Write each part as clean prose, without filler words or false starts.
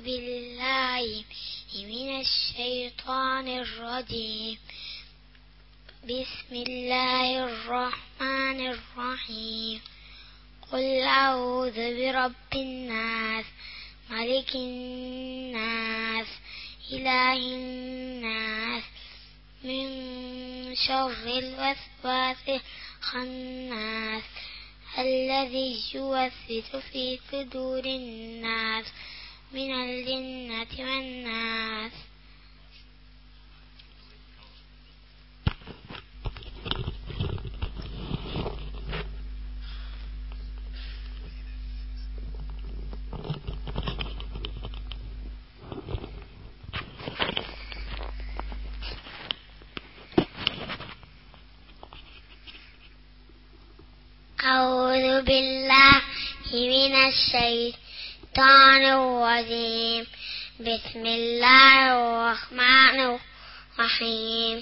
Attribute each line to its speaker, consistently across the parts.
Speaker 1: بالله من الشيطان الرجيم بسم الله الرحمن الرحيم قل أعوذ برب الناس ملك الناس إله الناس من شر الوسواس الخناس الذي يوسوس في صدور الناس من الجنة والناس. أعوذ بالله من الشيطان الرجيم بسم الله الرحمن الرحيم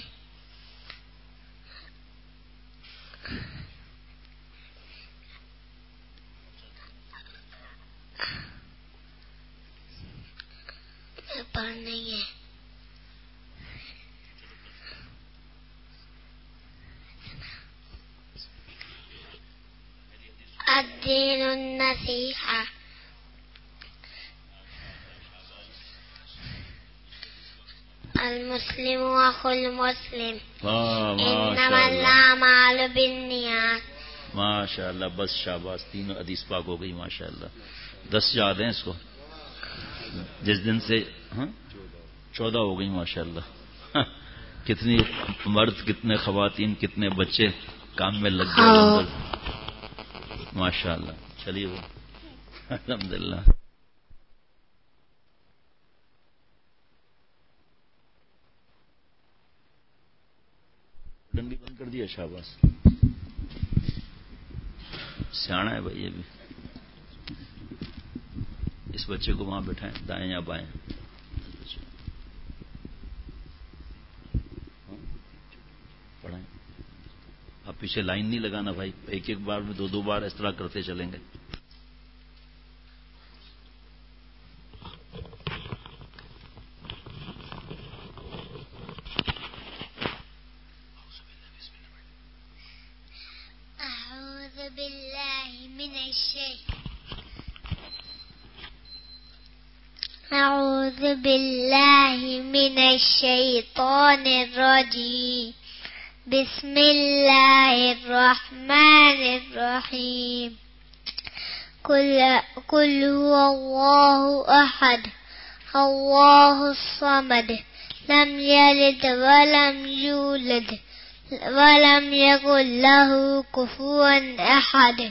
Speaker 1: الدين النصيحة المسلم أخو المسلم إنما الأعمال بالنيات.
Speaker 2: ماشاء اللہ، بس شاباش، تینوں حدیث پاک ہو گئی ماشاء اللہ. 10 یاد ہیں اس کو، جس دن سے 14 ہو گئی ماشاء اللہ. کتنی مرد، کتنے خواتین، کتنے بچے کام میں لگ گئے ماشاء اللہ. چلیے وہ الحمدللہ. ڈنڈی بند کر دیا، شاباش، سیاڑا ہے بھائی. یہ بھی اس بچے کو وہاں بٹھائیں، دائیں یا بائیں. پڑھائیں. اب پیچھے لائن نہیں لگانا بھائی، ایک ایک بار میں 2 بار اس طرح کرتے چلیں گے.
Speaker 1: أعوذ بالله من الشيطان الرجيم بسم الله الرحمن الرحيم قل هو الله أحد الله الصمد لم يلد ولم يولد ولم يكن له كفوا أحد.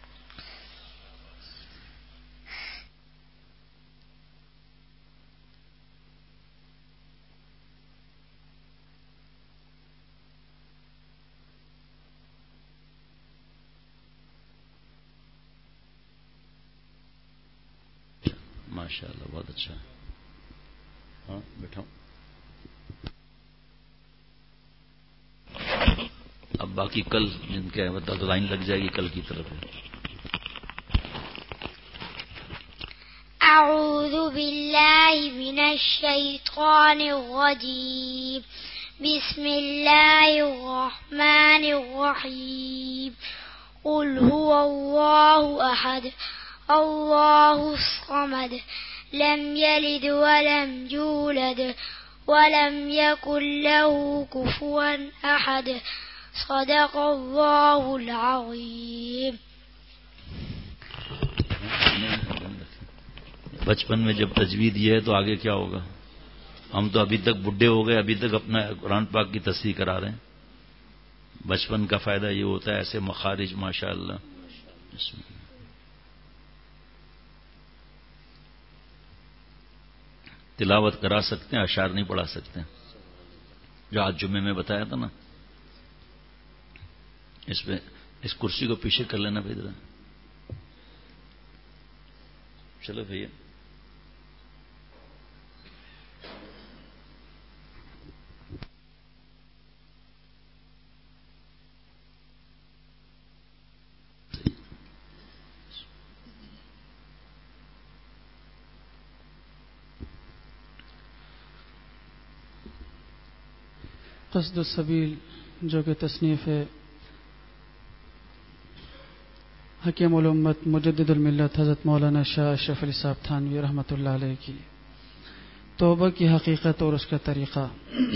Speaker 2: ماشاء اللہ، بہت اچھا. ہاں بیٹھاؤ. اب باقی کل جن کے مطلب لائن لگ جائے گی کل کی طرف.
Speaker 1: أعوذ بالله من الشيطان الرجيم بسم الله الرحمن الرحيم قل هو الله أحد الله الصمد لم يلد ولم يولد ولم يكن له كفوا أحد. صدق الله العظيم.
Speaker 2: بچپن میں جب تجوید یہ ہے تو آگے کیا ہوگا؟ ہم تو ابھی تک بڈھے ہو گئے، ابھی تک اپنا قرآن پاک کی تصحیح کرا رہے ہیں. بچپن کا فائدہ یہ ہوتا ہے، ایسے مخارج ماشاء اللہ. تلاوت کرا سکتے ہیں، اشعار نہیں پڑھا سکتے. جو آج جمعے میں بتایا تھا نا، اس پہ اس کرسی کو پیچھے کر لینا بھائی ذرا. چلو بھیا.
Speaker 3: قصد السبیل جو کہ تصنیف ہے حکیم الامت مجدد الملت حضرت مولانا شاہ اشرف علی صاحب تھانوی رحمۃ اللہ علیہ کی توبہ کی حقیقت اور اس کا طریقہ.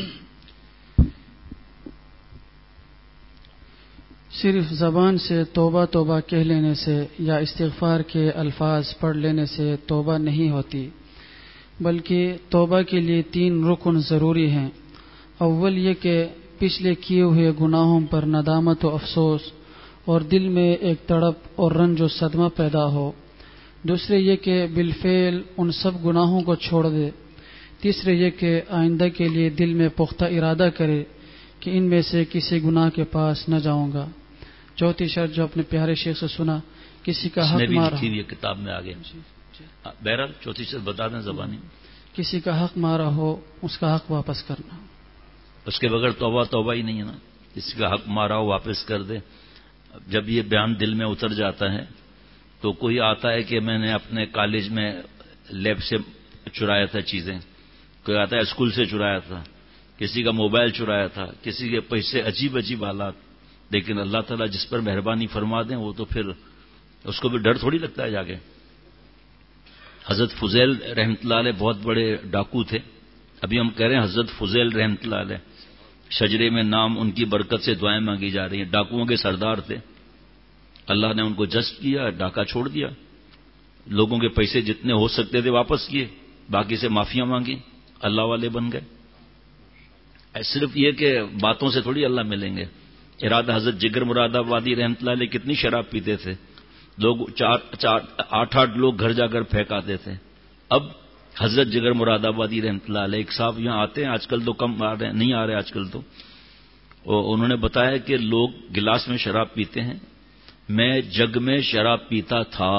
Speaker 3: صرف زبان سے توبہ توبہ کہہ لینے سے یا استغفار کے الفاظ پڑھ لینے سے توبہ نہیں ہوتی، بلکہ توبہ کے لیے 3 رکن ضروری ہیں. اول یہ کہ پچھلے کیے ہوئے گناہوں پر ندامت و افسوس اور دل میں ایک تڑپ اور رنج و صدمہ پیدا ہو. دوسرے یہ کہ بالفعل ان سب گناہوں کو چھوڑ دے. تیسرے یہ کہ آئندہ کے لیے دل میں پختہ ارادہ کرے کہ ان میں سے کسی گناہ کے پاس نہ جاؤں گا. چوتھی شرط جو اپنے پیارے شیخ سے سنا، کسی کا حق مارا،
Speaker 2: کتاب میں آگے بہرحال چوتھی شرط بتا دیں زبانی،
Speaker 3: کسی کا حق مارا ہو اس کا حق واپس کرنا.
Speaker 2: اس کے بغیر توبہ ہی نہیں ہے نا. کسی کا حق مارا ہو واپس کر دے. جب یہ بیان دل میں اتر جاتا ہے تو کوئی آتا ہے کہ میں نے اپنے کالج میں لیب سے چرایا تھا چیزیں، کوئی آتا ہے اسکول سے چرایا تھا، کسی کا موبائل چرایا تھا، کسی کے پیسے، عجیب حالات. لیکن اللہ تعالیٰ جس پر مہربانی فرما دیں وہ تو پھر اس کو بھی ڈر تھوڑی لگتا ہے. جا کے حضرت فضیل رحمۃ اللہ علیہ بہت بڑے ڈاکو تھے. ابھی ہم کہہ رہے ہیں حضرت فضیل رحمۃ اللہ علیہ، شجرے میں نام ان کی برکت سے دعائیں مانگی جا رہی ہیں. ڈاکوؤں کے سردار تھے. اللہ نے ان کو جذب کیا، ڈاکہ چھوڑ دیا، لوگوں کے پیسے جتنے ہو سکتے تھے واپس کیے، باقی سے معافیاں مانگی، اللہ والے بن گئے. صرف یہ کہ باتوں سے تھوڑی اللہ ملیں گے. ارادہ حضرت جگر مراد آبادی رحمۃ اللہ علیہ کتنی شراب پیتے تھے. لوگ 8 لوگ گھر جا کر پھینک آتے تھے. اب حضرت جگر مراد آبادی رحمۃ اللہ علیہ ایک صاحب یہاں آتے ہیں، آج کل تو کم آ رہے، نہیں آ رہے آج کل تو. انہوں نے بتایا کہ لوگ گلاس میں شراب پیتے ہیں، میں جگ میں شراب پیتا تھا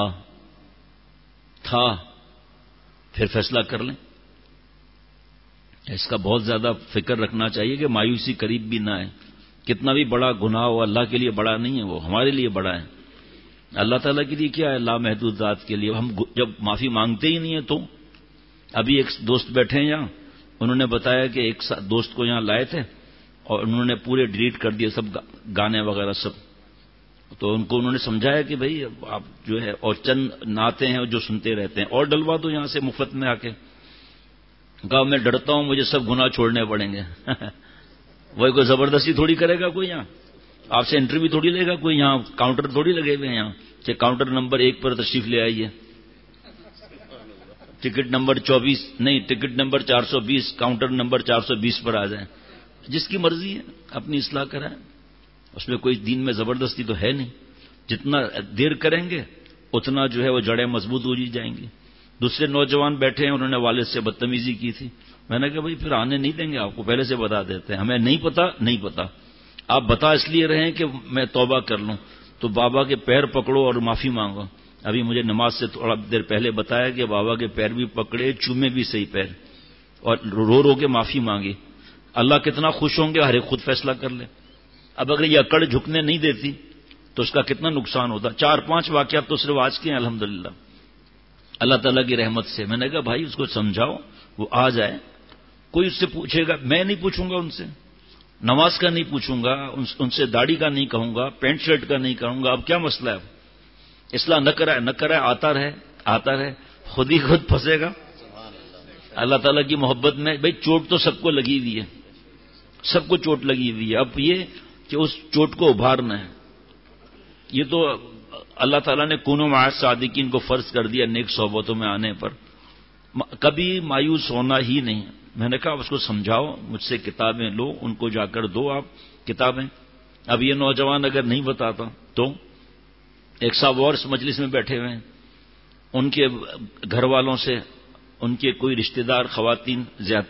Speaker 2: پھر فیصلہ کر لیں. اس کا بہت زیادہ فکر رکھنا چاہیے کہ مایوسی قریب بھی نہ آئے. کتنا بھی بڑا گناہ ہو اللہ کے لیے بڑا نہیں ہے، وہ ہمارے لیے بڑا ہے. اللہ تعالیٰ کے لیے کیا ہے؟ لامحدود ذات کے لیے. ہم جب معافی مانگتے ہی نہیں ہیں تو. ابھی ایک دوست بیٹھے ہیں یہاں، انہوں نے بتایا کہ ایک دوست کو یہاں لائے تھے اور انہوں نے پورے ڈیلیٹ کر دیے سب گانے وغیرہ سب. تو ان کو انہوں نے سمجھایا کہ بھائی آپ جو ہے اور چند نعتیں ہیں جو سنتے رہتے ہیں اور ڈلوا دو یہاں سے مفت میں آ کے. کہا میں ڈرتا ہوں مجھے سب گناہ چھوڑنے پڑیں گے. وہی کوئی زبردستی تھوڑی کرے گا کوئی یہاں، آپ سے انٹرویو تھوڑی لے گا کوئی، یہاں کاؤنٹر تھوڑی لگے ہوئے ہیں یہاں کہ کاؤنٹر نمبر 1 پر تشریف لے آئیے، ٹکٹ نمبر 24 نہیں، ٹکٹ نمبر 420 کاؤنٹر نمبر 420 پر آ جائیں. جس کی مرضی ہے اپنی اصلاح کرائیں، اس میں کوئی دین میں زبردستی تو ہے نہیں. جتنا دیر کریں گے اتنا جو ہے وہ جڑیں مضبوط ہو جائیں گی. دوسرے نوجوان بیٹھے ہیں، انہوں نے والد سے بدتمیزی کی تھی. میں نے کہا بھائی پھر آنے نہیں دیں گے آپ کو، پہلے سے بتا دیتے ہیں. ہمیں نہیں پتا آپ بتا اس لیے رہے ہیں کہ میں توبہ کر لوں. تو بابا کے پیر پکڑو اور معافی مانگو. ابھی مجھے نماز سے تھوڑا دیر پہلے بتایا کہ بابا کے پیر بھی پکڑے، چومے بھی صحیح پیر، اور رو کے معافی مانگی. اللہ کتنا خوش ہوں گے، ہر ایک خود فیصلہ کر لے. اب اگر یہ اکڑ جھکنے نہیں دیتی تو اس کا کتنا نقصان ہوتا. 4-5 واقعات تو صرف آج کے ہیں الحمدللہ اللہ تعالیٰ کی رحمت سے. میں نے کہا بھائی اس کو سمجھاؤ، وہ آ جائے. کوئی اس سے پوچھے گا، میں نہیں پوچھوں گا ان سے، نماز کا نہیں پوچھوں گا ان سے، داڑھی کا نہیں کہوں گا، پینٹ شرٹ کا نہیں کہوں گا. اب کیا مسئلہ ہے؟ اصلاح نہ کرائے آتا رہے خود ہی خود پھنسے گا. اللہ تعالیٰ کی محبت میں بھائی چوٹ تو سب کو لگی ہوئی ہے، سب کو چوٹ لگی ہوئی ہے. اب یہ کہ اس چوٹ کو ابھارنا ہے، یہ تو اللہ تعالیٰ نے کونوا مع الصادقین کو فرض کر دیا نیک صحبتوں میں آنے پر. کبھی مایوس ہونا ہی نہیں. میں نے کہا اس کو سمجھاؤ، مجھ سے کتابیں لو، ان کو جا کر دو آپ کتابیں. اب یہ نوجوان اگر نہیں بتاتا تو ایک صاحب اور اس مجلس میں بیٹھے ہوئے ہیں، ان کے گھر والوں سے ان کے کوئی رشتہ دار خواتین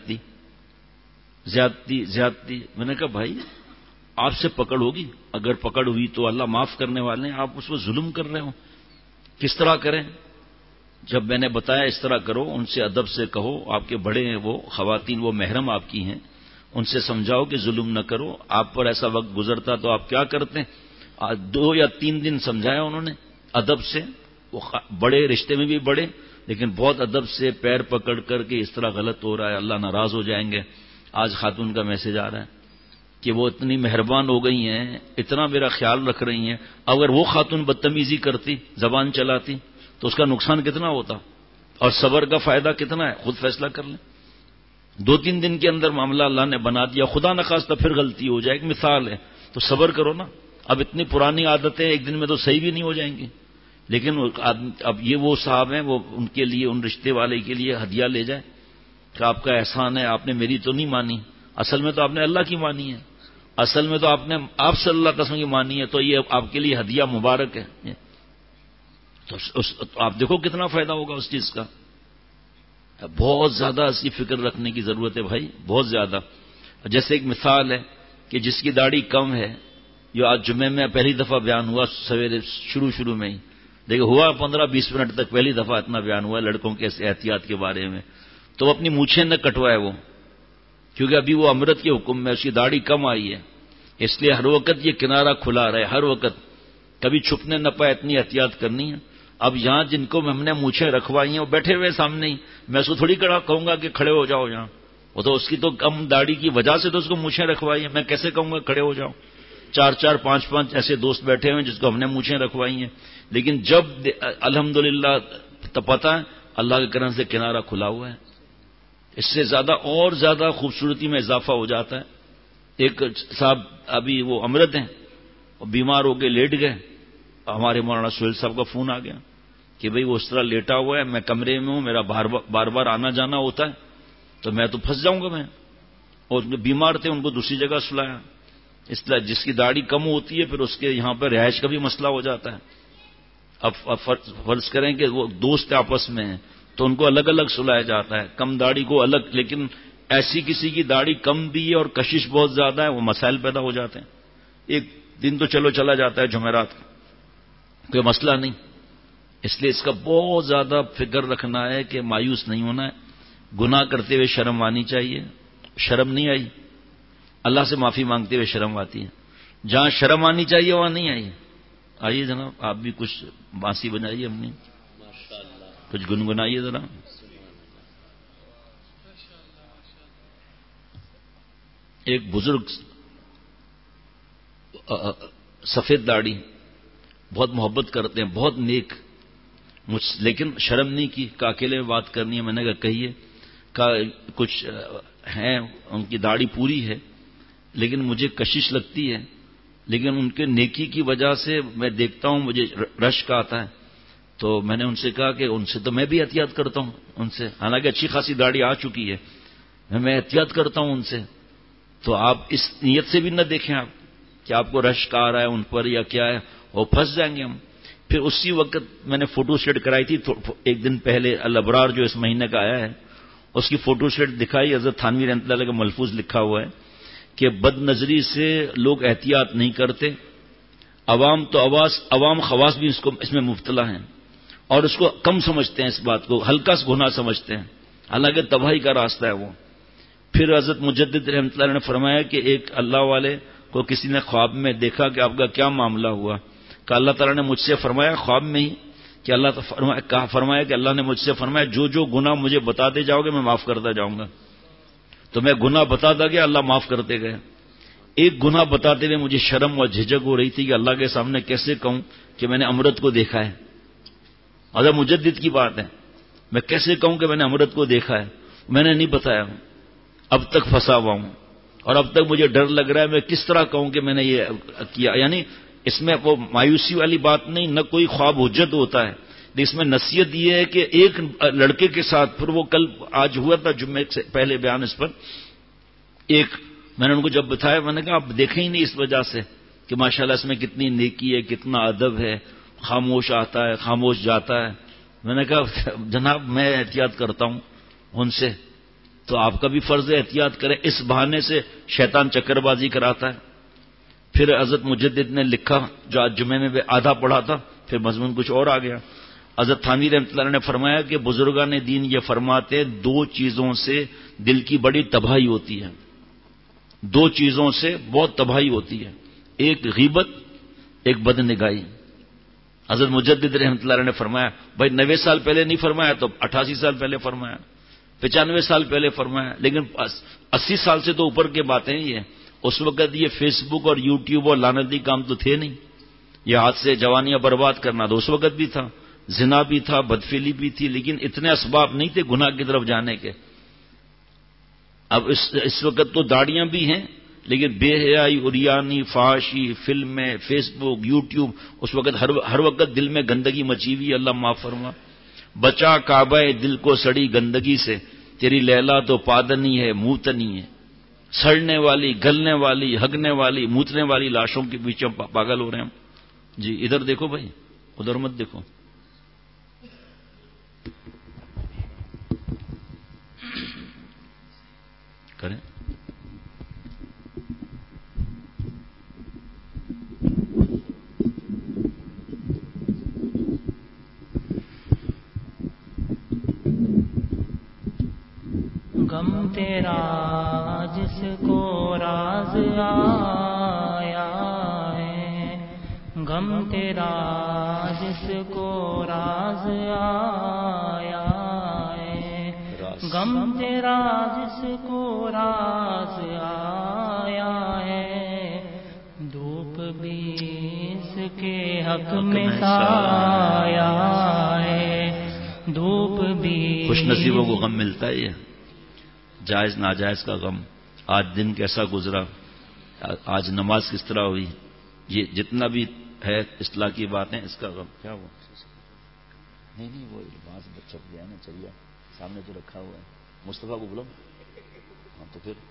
Speaker 2: زیادتی. میں نے کہا بھائی آپ سے پکڑ ہوگی، اگر پکڑ ہوئی تو اللہ معاف کرنے والے ہیں، آپ اس پر ظلم کر رہے ہو. کس طرح کریں؟ جب میں نے بتایا اس طرح کرو، ان سے ادب سے کہو، آپ کے بڑے ہیں وہ خواتین، وہ محرم آپ کی ہیں، ان سے سمجھاؤ کہ ظلم نہ کرو. آپ پر ایسا وقت گزرتا تو آپ کیا کرتے؟ 2 یا 3 دن سمجھایا انہوں نے ادب سے. وہ بڑے رشتے میں بھی بڑے، لیکن بہت ادب سے پیر پکڑ کر کے اس طرح غلط ہو رہا ہے، اللہ ناراض ہو جائیں گے. آج خاتون کا میسج آ رہا ہے کہ وہ اتنی مہربان ہو گئی ہیں، اتنا میرا خیال رکھ رہی ہیں، اگر وہ خاتون بدتمیزی کرتی، زبان چلاتی تو اس کا نقصان کتنا ہوتا، اور صبر کا فائدہ کتنا ہے، خود فیصلہ کر لیں۔ 2-3 دن کے اندر معاملہ اللہ نے بنا دیا، خدا نخواستہ پھر غلطی ہو جائے، ایک مثال ہے، تو صبر کرو نا۔ اب اتنی پرانی عادتیں ایک دن میں تو صحیح بھی نہیں ہو جائیں گی، لیکن اب یہ وہ صاحب ہیں، وہ ان کے لیے، ان رشتے والے کے لیے ہدیہ لے جائیں کہ آپ کا احسان ہے، آپ نے میری تو نہیں مانی، اصل میں تو آپ نے اللہ کی مانی ہے، اصل میں تو آپ نے آپ صلی اللہ علیہ وسلم کی مانی ہے، تو یہ آپ کے لیے ہدیہ مبارک ہے۔ تو آپ دیکھو کتنا فائدہ ہوگا اس چیز کا۔ بہت زیادہ اس کی فکر رکھنے کی ضرورت ہے بھائی، بہت زیادہ۔ جیسے ایک مثال ہے کہ جس کی داڑھی کم ہے، جو آج جمعے میں پہلی دفعہ بیان ہوا سویرے شروع میں ہی، دیکھو ہوا 15-20 منٹ تک پہلی دفعہ اتنا بیان ہوا لڑکوں کے احتیاط کے بارے میں، تو وہ اپنی مونچھیں نہ کٹوائے وہ، کیونکہ ابھی وہ امرت کے حکم میں اس کی داڑھی کم آئی ہے، اس لیے ہر وقت یہ کنارہ کھلا رہے، ہر وقت کبھی چھپنے نہ پائے، اتنی احتیاط کرنی ہے۔ اب یہاں جن کو ہم نے مونچھیں رکھوائی ہیں وہ بیٹھے ہوئے سامنے ہی، میں اس کو تھوڑی کہوں گا کہ کھڑے ہو جاؤ یہاں، وہ تو اس کی تو کم داڑھی کی وجہ سے تو اس کو مونچھیں رکھوائی ہیں، میں کیسے کہوں گا کھڑے ہو جاؤ؟ 4-4 5-5 ایسے دوست بیٹھے ہوئے جس کو ہم نے مونچھیں رکھوائی ہیں، لیکن جب الحمدللہ پتہ ہے اللہ کے کرم سے کنارہ کھلا ہوا ہے، اس سے زیادہ اور زیادہ خوبصورتی میں اضافہ ہو جاتا ہے۔ ایک صاحب ابھی وہ امرت ہیں، وہ بیمار ہو کے لیٹ گئے، ہمارے مولانا سہیل صاحب کا فون آ گیا کہ بھئی وہ اس طرح لیٹا ہوا ہے، میں کمرے میں ہوں، میرا بار بار آنا جانا ہوتا ہے، تو میں تو پھنس جاؤں گا میں، اور بیمار تھے ان کو دوسری جگہ سلایا، اس طرح جس کی داڑھی کم ہوتی ہے پھر اس کے یہاں پر رہائش کا بھی مسئلہ ہو جاتا ہے۔ اب فرض کریں کہ وہ دوست آپس میں ہیں تو ان کو الگ الگ سلایا جاتا ہے، کم داڑھی کو الگ، لیکن ایسی کسی کی داڑھی کم بھی ہے اور کشش بہت زیادہ ہے، وہ مسائل پیدا ہو جاتے ہیں۔ ایک دن تو چلو چلا جاتا ہے جمعرات کا، کوئی مسئلہ نہیں، اس لیے اس کا بہت زیادہ فکر رکھنا ہے کہ مایوس نہیں ہونا ہے، گناہ کرتے ہوئے شرم آنی چاہیے، شرم نہیں آئی، اللہ سے معافی مانگتے ہوئے شرم آتی ہے، جہاں شرم آنی چاہیے وہاں نہیں آئی۔ آئیے جناب آپ بھی کچھ بانسی بجائیے، اپنی کچھ گنگنائیے ذرا۔ ایک بزرگ سفید داڑھی، بہت محبت کرتے ہیں، بہت نیک، لیکن شرم نہیں کی کہ اکیلے میں بات کرنی ہے، میں نے کہا کہیے، کہا کچھ ہیں ان کی داڑھی پوری ہے لیکن مجھے کشش لگتی ہے، لیکن ان کے نیکی کی وجہ سے میں دیکھتا ہوں مجھے رشک آتا ہے، تو میں نے ان سے کہا کہ ان سے تو میں بھی احتیاط کرتا ہوں، ان سے حالانکہ اچھی خاصی داڑھی آ چکی ہے، میں احتیاط کرتا ہوں ان سے، تو آپ اس نیت سے بھی نہ دیکھیں آپ کہ آپ کو رشک آ رہا ہے ان پر یا کیا ہے، وہ پھنس جائیں گے ہم۔ پھر اسی وقت میں نے فوٹو سیٹ کرائی تھی ایک دن پہلے، الابرار جو اس مہینے کا آیا ہے اس کی فوٹو سیٹ دکھائی، حضرت تھانوی رحمۃ اللہ علیہ کا ملفوظ لکھا ہوا ہے کہ بد نظری سے لوگ احتیاط نہیں کرتے، عوام خواص بھی اس میں مبتلا ہیں اور اس کو کم سمجھتے ہیں، اس بات کو ہلکا سا گناہ سمجھتے ہیں، حالانکہ تباہی کا راستہ ہے وہ۔ پھر حضرت مجدد رحمۃ اللہ نے فرمایا کہ ایک اللہ والے کو کسی نے خواب میں دیکھا کہ آپ کا کیا معاملہ ہوا، کہ اللہ تعالیٰ نے مجھ سے فرمایا خواب میں ہی کہ فرمایا کہ اللہ نے مجھ سے فرمایا جو گناہ مجھے بتاتے جاؤ گے میں معاف کرتا جاؤں گا، تو میں گناہ بتاتا گیا، اللہ معاف کرتے گئے۔ ایک گناہ بتاتے ہوئے مجھے شرم اور جھجک ہو رہی تھی کہ اللہ کے سامنے کیسے کہوں کہ میں نے امرت کو دیکھا ہے، حضرت مجدد کی بات ہے، میں کیسے کہوں کہ میں نے امرت کو دیکھا ہے، میں نے نہیں بتایا، اب تک پھنسا ہوا ہوں اور اب تک مجھے ڈر لگ رہا ہے میں کس طرح کہوں کہ میں نے یہ کیا۔ یعنی اس میں وہ مایوسی والی بات نہیں، نہ کوئی خواب حجت ہوتا ہے، اس میں نصیحت یہ ہے کہ ایک لڑکے کے ساتھ، پھر وہ کل آج ہوا تھا جمعے سے پہلے بیان اس پر، میں نے ان کو جب بتایا میں نے کہا آپ دیکھیں ہی نہیں اس وجہ سے کہ ماشاءاللہ اس میں کتنی نیکی ہے، کتنا ادب ہے، خاموش آتا ہے خاموش جاتا ہے۔ میں نے کہا جناب میں احتیاط کرتا ہوں ان سے، تو آپ کا بھی فرض ہے احتیاط کریں، اس بہانے سے شیطان چکر بازی کراتا ہے۔ پھر حضرت مجدد نے لکھا جو آج جمعے میں آدھا پڑھا تھا، پھر مضمون کچھ اور آ گیا۔ حضرت تھانوی رحمۃ اللہ نے فرمایا کہ بزرگان دین یہ فرماتے دو چیزوں سے دل کی بڑی تباہی ہوتی ہے، دو چیزوں سے بہت تباہی ہوتی ہے، ایک غیبت، ایک بدنگاہی۔ حضرت مجدد رحمۃ اللہ نے فرمایا، بھائی 90 سال پہلے نہیں فرمایا تو 88 سال پہلے فرمایا، 95 سال پہلے فرمایا، لیکن 80 سال سے تو اوپر کی باتیں یہ ہیں، اس وقت یہ فیس بک اور یوٹیوب اور لعنتی کام تو تھے نہیں. یہ ہاتھ سے جوانیاں برباد کرنا تو اس وقت بھی تھا، زنا بھی تھا، بدفعلی بھی تھی، لیکن اتنے اسباب نہیں تھے گناہ کی طرف جانے کے. اب اس وقت تو داڑیاں بھی ہیں، لیکن بے حیائی، اریانی، فحاشی، فلمیں، فیس بک، یوٹیوب، اس وقت ہر وقت دل میں گندگی مچی ہوئی. اللہ معاف فرما. بچا کعبہ دل کو سڑی گندگی سے، تیری لیلا تو پادنی ہے موتنی ہے. سڑنے والی، گلنے والی، ہگنے والی، موتنے والی لاشوں کے پیچھے پاگل ہو رہے ہیں ہم. جی ادھر دیکھو بھائی، ادھر مت دیکھو. کریں
Speaker 4: غم تیرا جس کو راز آیا ہے، غم تیرا جس کو راز آیا ہے، غم تیرا جس کو راز آیا ہے، دھوپ بھی اس کے حق میں سایہ ہے، دھوپ بھی.
Speaker 2: خوش نصیبوں کو غم ملتا ہے. یہ جائز ناجائز کا غم. آج دن کیسا گزرا، آج نماز کس طرح ہوئی، یہ جتنا بھی ہے اصلاح کی باتیں، اس کا غم. کیا ہوا؟ نہیں وہ لباس چھپ گیا نا. چلیے سامنے تو رکھا ہوا ہے. مصطفیٰ کو بولو. ہاں تو پھر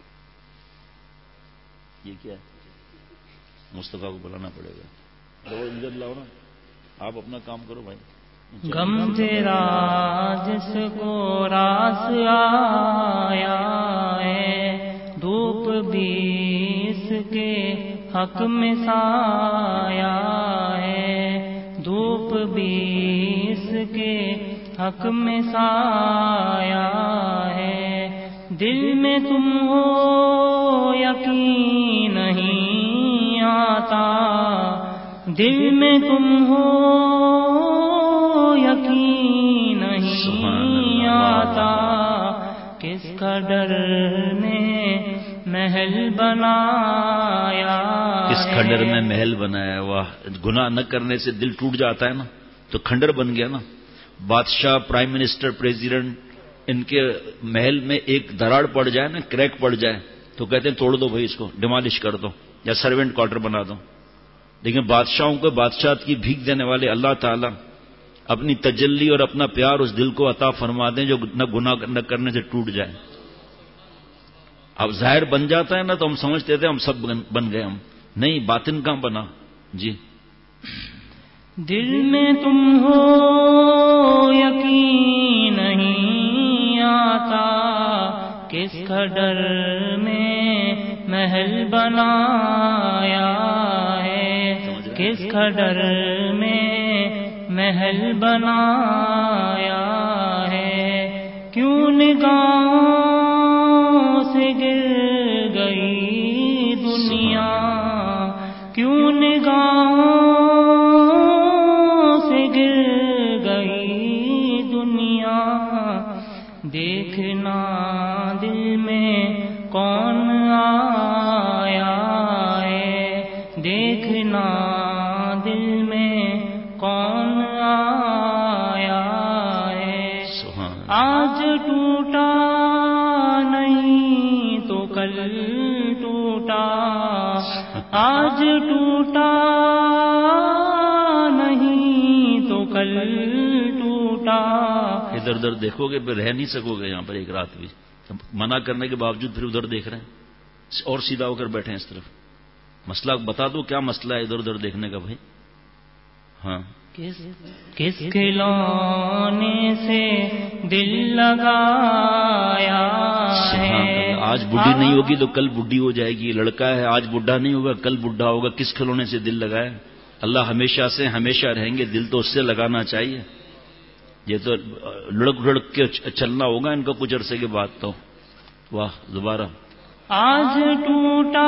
Speaker 2: یہ کیا ہے؟ مصطفیٰ کو بلانا پڑے گا. وہ ادھر لاؤ نا، آپ اپنا کام کرو بھائی.
Speaker 4: غم تیرا جس کو راز آیا ہے، دھوپ بھی اس کے حق میں سایہ ہے، دھوپ بھی اس کے حق میں سایہ ہے. دل میں تم ہو یقین نہیں آتا، دل میں تم ہو یقین نہیں آتا، کس کا ڈر نے محل بنایا،
Speaker 2: کس کھنڈر میں محل بنایا. واہ، گناہ نہ کرنے سے دل ٹوٹ جاتا ہے نا، تو کھنڈر بن گیا نا. بادشاہ، پرائم منسٹر، پریزیڈنٹ، ان کے محل میں ایک دراڑ پڑ جائے نا، کریک پڑ جائے، تو کہتے ہیں توڑ دو بھائی، اس کو ڈیمالش کر دو یا سروینٹ کوارٹر بنا دو. لیکن بادشاہوں کو بادشاہت کی بھیک دینے والے اللہ تعالیٰ اپنی تجلی اور اپنا پیار اس دل کو عطا فرما دیں جو نہ گناہ نہ کرنے سے ٹوٹ جائے. اب ظاہر بن جاتا ہے نا تو ہم سمجھتے تھے ہم سب بن گئے، ہم نہیں، باطن کہاں بنا. جی
Speaker 4: دل میں تم ہو یقین نہیں آتا، کس کا ڈر میں محل بنایا ہے، کس کا ڈر میں محل بنایا ہے. کیوں نگاہوں سے گر گئی دنیا، کیوں نگاہوں سے گر گئی دنیا، دیکھنا دل میں کون آیا ہے، دیکھنا دل میں کون آیا ہے. آج ٹوٹا نہیں تو کل ٹوٹا، آج ٹوٹا نہیں تو کل ٹوٹا.
Speaker 2: ادھر ادھر دیکھو گے پھر رہ نہیں سکو گے یہاں پر ایک رات بھی. منع کرنے کے باوجود پھر ادھر دیکھ رہے ہیں اور سیدھا ہو کر بیٹھے ہیں اس طرف. مسئلہ بتا دو کیا مسئلہ ہے ادھر ادھر دیکھنے کا بھائی. ہاں
Speaker 4: کس کھلونے سے دل لگایا ہے.
Speaker 2: آج بڈھی نہیں ہوگی تو کل بڈھی ہو جائے گی. لڑکا ہے آج بڈھا نہیں ہوگا کل بڈھا ہوگا. کس کھلونے سے دل لگائے. اللہ ہمیشہ سے ہمیشہ رہیں گے، دل تو اس سے لگانا چاہیے. یہ تو لڑک لڑک کے چلنا ہوگا ان کا کچھ عرصے کے بعد تو. واہ دوبارہ.
Speaker 4: آج ٹوٹا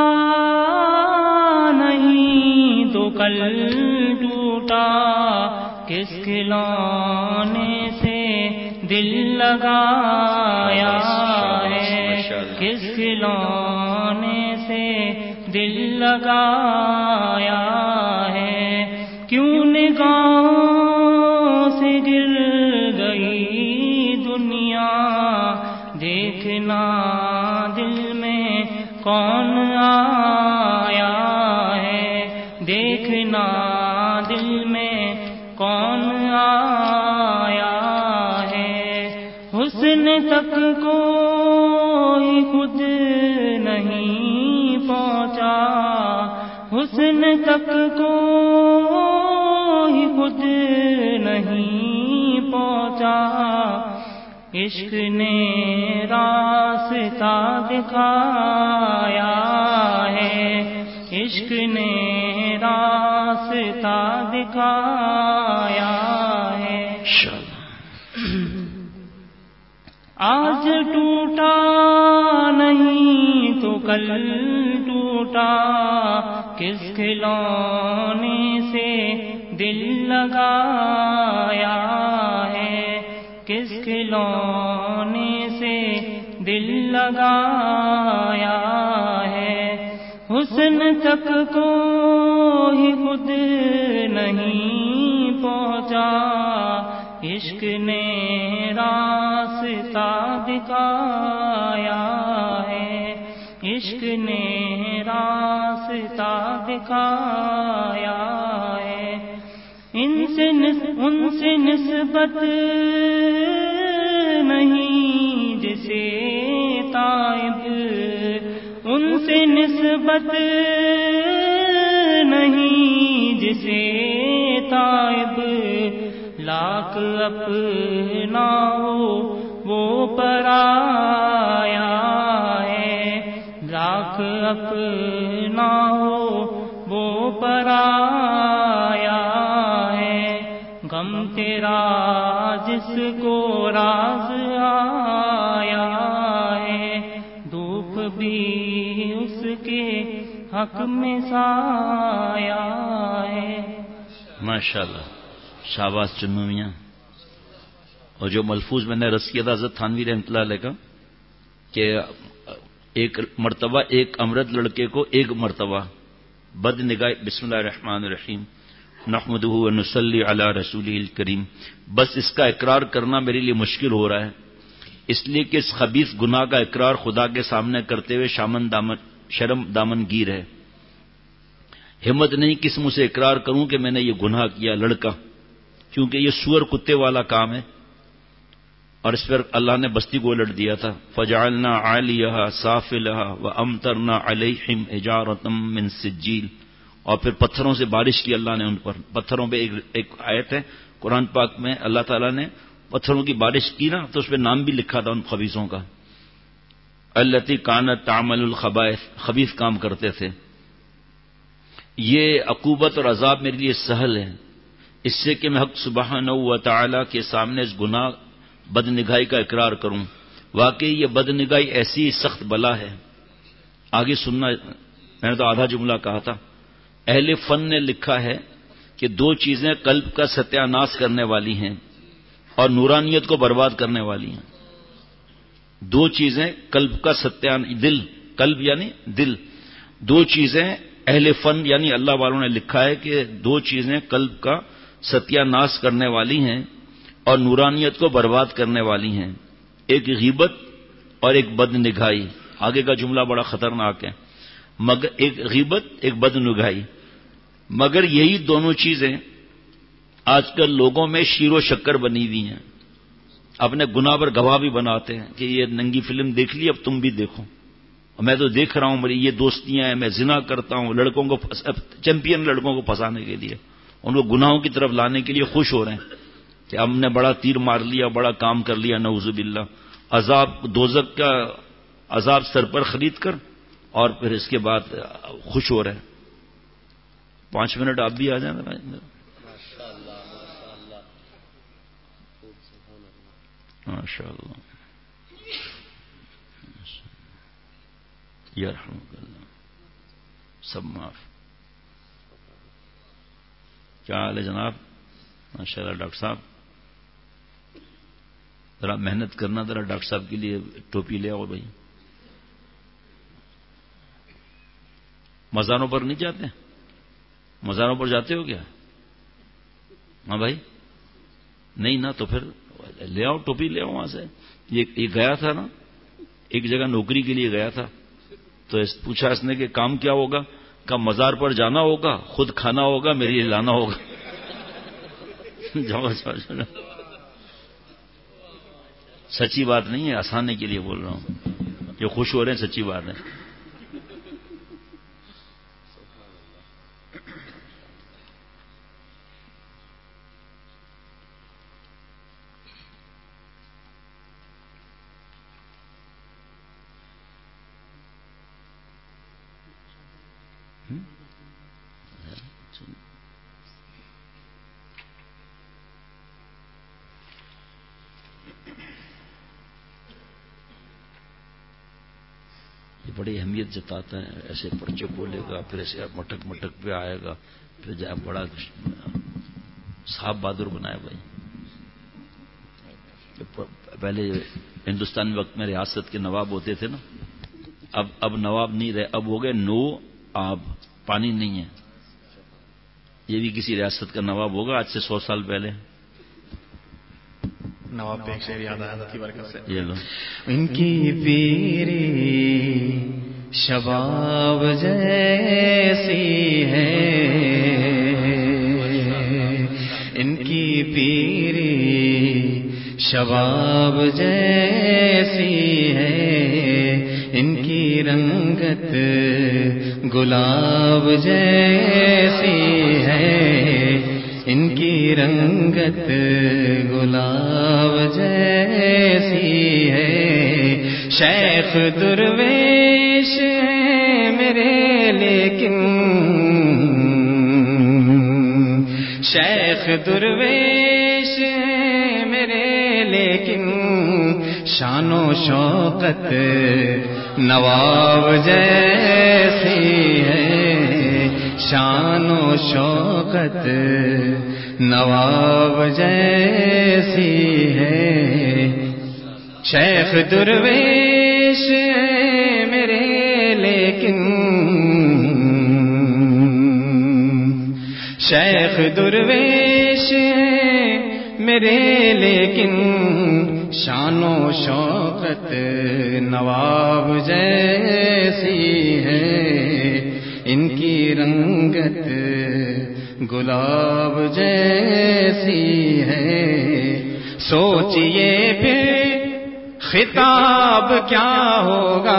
Speaker 4: نہیں تو کل ٹوٹا، کس کھلونے سے دل لگایا ہے، کس کھلونے دل لگایا ہے، کیوں نگاہوں سے گر گئی دنیا، دیکھنا دل میں کون آیا ہے، دیکھنا دل میں کون آیا ہے، حسن تک کوئی خود نہیں پہنچا، حسن تک کوئی خود نہیں پہنچا، عشق نے راستہ دکھایا ہے، عشق نے راستہ دکھایا ہے۔ آج ٹوٹا نہیں تو کل ٹوٹا، کس کھلونے سے دل لگایا ہے، کس کھلونے سے دل لگایا ہے، حسن تک کوئی خود نہیں پہنچا، عشق نے راستہ دکھایا ہے، عشق نے راستہ دکھایا ہے، ان سے نسبت نہیں جسے تائب، ان سے نسبت نہیں جسے تائب، لاکھ اپنا ہو وہ پرایا ہے، لاکھ اپنا ہو وہ پرایا ہے، غم تیرا جس کو راز آیا ہے، دھوپ بھی اس کے حق میں سایہ ہے۔
Speaker 2: ماشاءاللہ، شاباش چنو میاں۔ اور جو ملفوظ میں نے رض کیا تھا حضرت تھانوی رحمۃ اللہ علیہ کا کہ ایک مرتبہ ایک امرد لڑکے کو ایک مرتبہ بد نگاہ، بسم اللہ الرحمن الرحیم نحمدہ ونصلی علی رسولہ الکریم، بس اس کا اقرار کرنا میرے لیے مشکل ہو رہا ہے، اس لیے کہ اس خبیث گناہ کا اقرار خدا کے سامنے کرتے ہوئے شرم دامن گیر ہے، ہمت نہیں کس منہ سے اقرار کروں کہ میں نے یہ گناہ کیا لڑکا، کیونکہ یہ سور کتے والا کام ہے، اور اس پر اللہ نے بستی کو الٹ دیا تھا، فجعلنا عالیہا سافلہا وامطرنا علیہم حجارۃ من سجیل، اور پھر پتھروں سے بارش کی اللہ نے ان پر، پتھروں پہ ایک آیت ہے قرآن پاک میں اللہ تعالیٰ نے پتھروں کی بارش کی نا، تو اس پہ نام بھی لکھا تھا ان خبیثوں کا، التی کانت تعمل الخبائث، خبیث کام کرتے تھے۔ یہ عقوبت اور عذاب میرے لیے سہل ہے، اس سے کہ میں حق سبحانہ و تعالی کے سامنے اس گناہ بد نگاہی کا اقرار کروں، واقعی یہ بد نگاہی ایسی سخت بلا ہے۔ آگے سننا، میں نے تو آدھا جملہ کہا تھا، اہل فن نے لکھا ہے کہ دو چیزیں قلب کا ستیہ ناش کرنے والی ہیں اور نورانیت کو برباد کرنے والی ہیں، دو چیزیں قلب کا دل، قلب یعنی دل، دو چیزیں اہل فن یعنی اللہ والوں نے لکھا ہے کہ دو چیزیں قلب کا ستیہ ناش کرنے والی ہیں اور نورانیت کو برباد کرنے والی ہیں، ایک غیبت اور ایک بد نگاہی۔ آگے کا جملہ بڑا خطرناک ہے، مگر ایک غیبت ایک بد نگاہی، مگر یہی دونوں چیزیں آج کل لوگوں میں شیر و شکر بنی ہوئی ہیں، اپنے گناہ پر گواہ بھی بناتے ہیں کہ یہ ننگی فلم دیکھ لی اب تم بھی دیکھو، میں تو دیکھ رہا ہوں میری یہ دوستیاں ہیں، میں زنا کرتا ہوں، لڑکوں کو چیمپئن لڑکوں کو پھنسانے کے لیے، ان کو گناہوں کی طرف لانے کے لیے خوش ہو رہے ہیں کہ ہم نے بڑا تیر مار لیا، بڑا کام کر لیا، نعوذ باللہ، عذاب دوزخ کا عذاب سر پر خرید کر اور پھر اس کے بعد خوش ہو رہے ہیں۔ 5 منٹ آپ بھی آ جائیں ماشاء اللہ، یرحمک اللہ، سب معاف۔ کیا حال ہے جناب؟ ماشاء اللہ ڈاکٹر صاحب، ذرا محنت کرنا، ذرا ڈاکٹر صاحب کے لیے ٹوپی لے آؤ بھائی۔ مزاروں پر نہیں جاتے؟ مزاروں پر جاتے ہو کیا؟ ہاں بھائی نہیں نا، تو پھر لے آؤ ٹوپی، لے آؤ وہاں سے. یہ گیا تھا نا ایک جگہ نوکری کے لیے گیا تھا، تو پوچھا اس نے کہ کام کیا ہوگا؟ کہا مزار پر جانا ہوگا، خود کھانا ہوگا، میرے لیے لانا ہوگا. سچی بات نہیں ہے، آسانے کے لیے بول رہا ہوں، جو خوش ہو رہے ہیں سچی بات ہے. بڑی اہمیت جتاتا ہے، ایسے پرچے بولے گا، پھر ایسے مٹک مٹک پہ آئے گا، پھر جا بڑا صاحب بہادر بنایا بھائی. پہلے ہندوستان میں وقت میں ریاست کے نواب ہوتے تھے نا، اب نواب نہیں رہے، اب ہو گئے نو آب، پانی نہیں ہے. یہ بھی کسی ریاست کا نواب ہوگا آج سے 100 سال پہلے.
Speaker 5: نواب پہ ایک شعر یاد آیا کی برکت سے.
Speaker 2: یہ لو
Speaker 5: ان کی پیری شباب جیسی ہے، ان کی پیری شباب جیسی ہے، ان کی رنگت گلاب جیسی ہے، ان کی رنگت گلاب جیسی ہے. شیخ درویش ہیں میرے لیکن، شیخ درویش ہیں میرے لیکن، شان و شوقت نواب جیسی ہے، شان و شوقت نواب جیسی ہے. شیخ درویش میرے لیکن، شیخ درویش میرے لیکن، شان و شوقت نواب جیسی ہے، ان کی رنگت گلاب جیسی ہے. سوچئے پھر خطاب کیا ہوگا،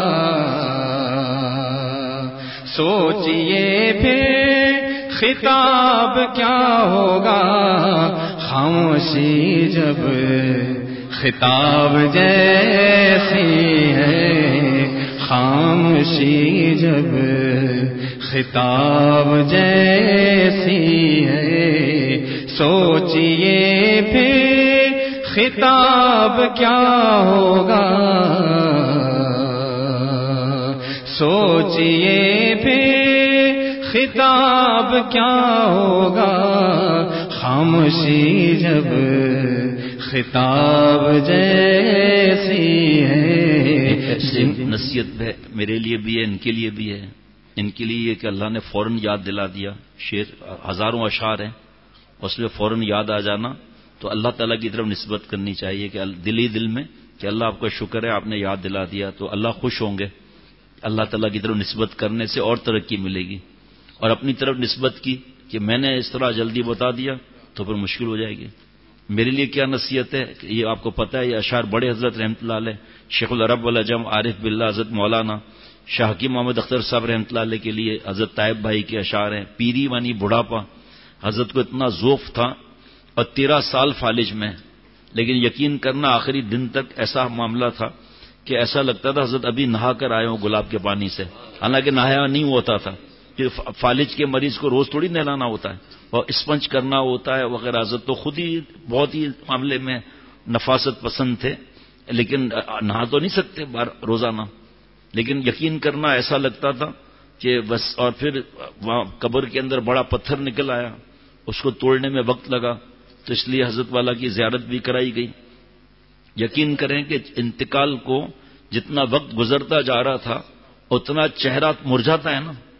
Speaker 5: سوچئے پھر خطاب کیا ہوگا، خاموشی جب خطاب جیسی ہے، خاموشی جب خطاب جیسی ہے. سوچئے پھر خطاب کیا ہوگا، سوچئے پھر خطاب کیا ہوگا، خاموشی جب خطاب جیسی ہے.
Speaker 2: نصیحت میرے لیے بھی ہے، ان کے لیے بھی ہے. ان کے لیے یہ کہ اللہ نے فوراً یاد دلا دیا، شعر ہزاروں اشعار ہیں، اس میں فوراً یاد آ جانا، تو اللہ تعالیٰ کی طرف نسبت کرنی چاہیے کہ دل میں کہ اللہ آپ کا شکر ہے آپ نے یاد دلا دیا، تو اللہ خوش ہوں گے. اللہ تعالیٰ کی طرف نسبت کرنے سے اور ترقی ملے گی. اور اپنی طرف نسبت کی کہ میں نے اس طرح جلدی بتا دیا تو پھر مشکل ہو جائے گی. میرے لیے کیا نصیحت ہے کہ یہ آپ کو پتہ ہے، یہ اشعار بڑے حضرت رحمۃ اللہ علیہ شیخ العرب والعجم عارف باللہ حضرت مولانا شاہ حکیم محمد اختر صاحب رحمۃ اللہ علیہ کے لیے حضرت طائب بھائی کے اشعار ہیں. پیری مانی بڑھاپا، حضرت کو اتنا ذوف تھا اور 13 سال فالج میں، لیکن یقین کرنا آخری دن تک ایسا معاملہ تھا کہ ایسا لگتا تھا حضرت ابھی نہا کر آئے ہوں گلاب کے پانی سے، حالانکہ نہایا نہیں ہوتا تھا. کہ فالج کے مریض کو روز تھوڑی نہلانا ہوتا ہے اور اسپنج کرنا ہوتا ہے وغیرہ. حضرت تو خود ہی بہت ہی معاملے میں نفاست پسند تھے، لیکن نہا تو نہیں سکتے روزانہ، لیکن یقین کرنا ایسا لگتا تھا کہ بس. اور پھر وہاں قبر کے اندر بڑا پتھر نکل آیا، اس کو توڑنے میں وقت لگا، تو اس لیے حضرت والا کی زیارت بھی کرائی گئی. یقین کریں کہ انتقال کو جتنا وقت گزرتا جا رہا تھا اتنا چہرہ مرجھاتا ہے نا،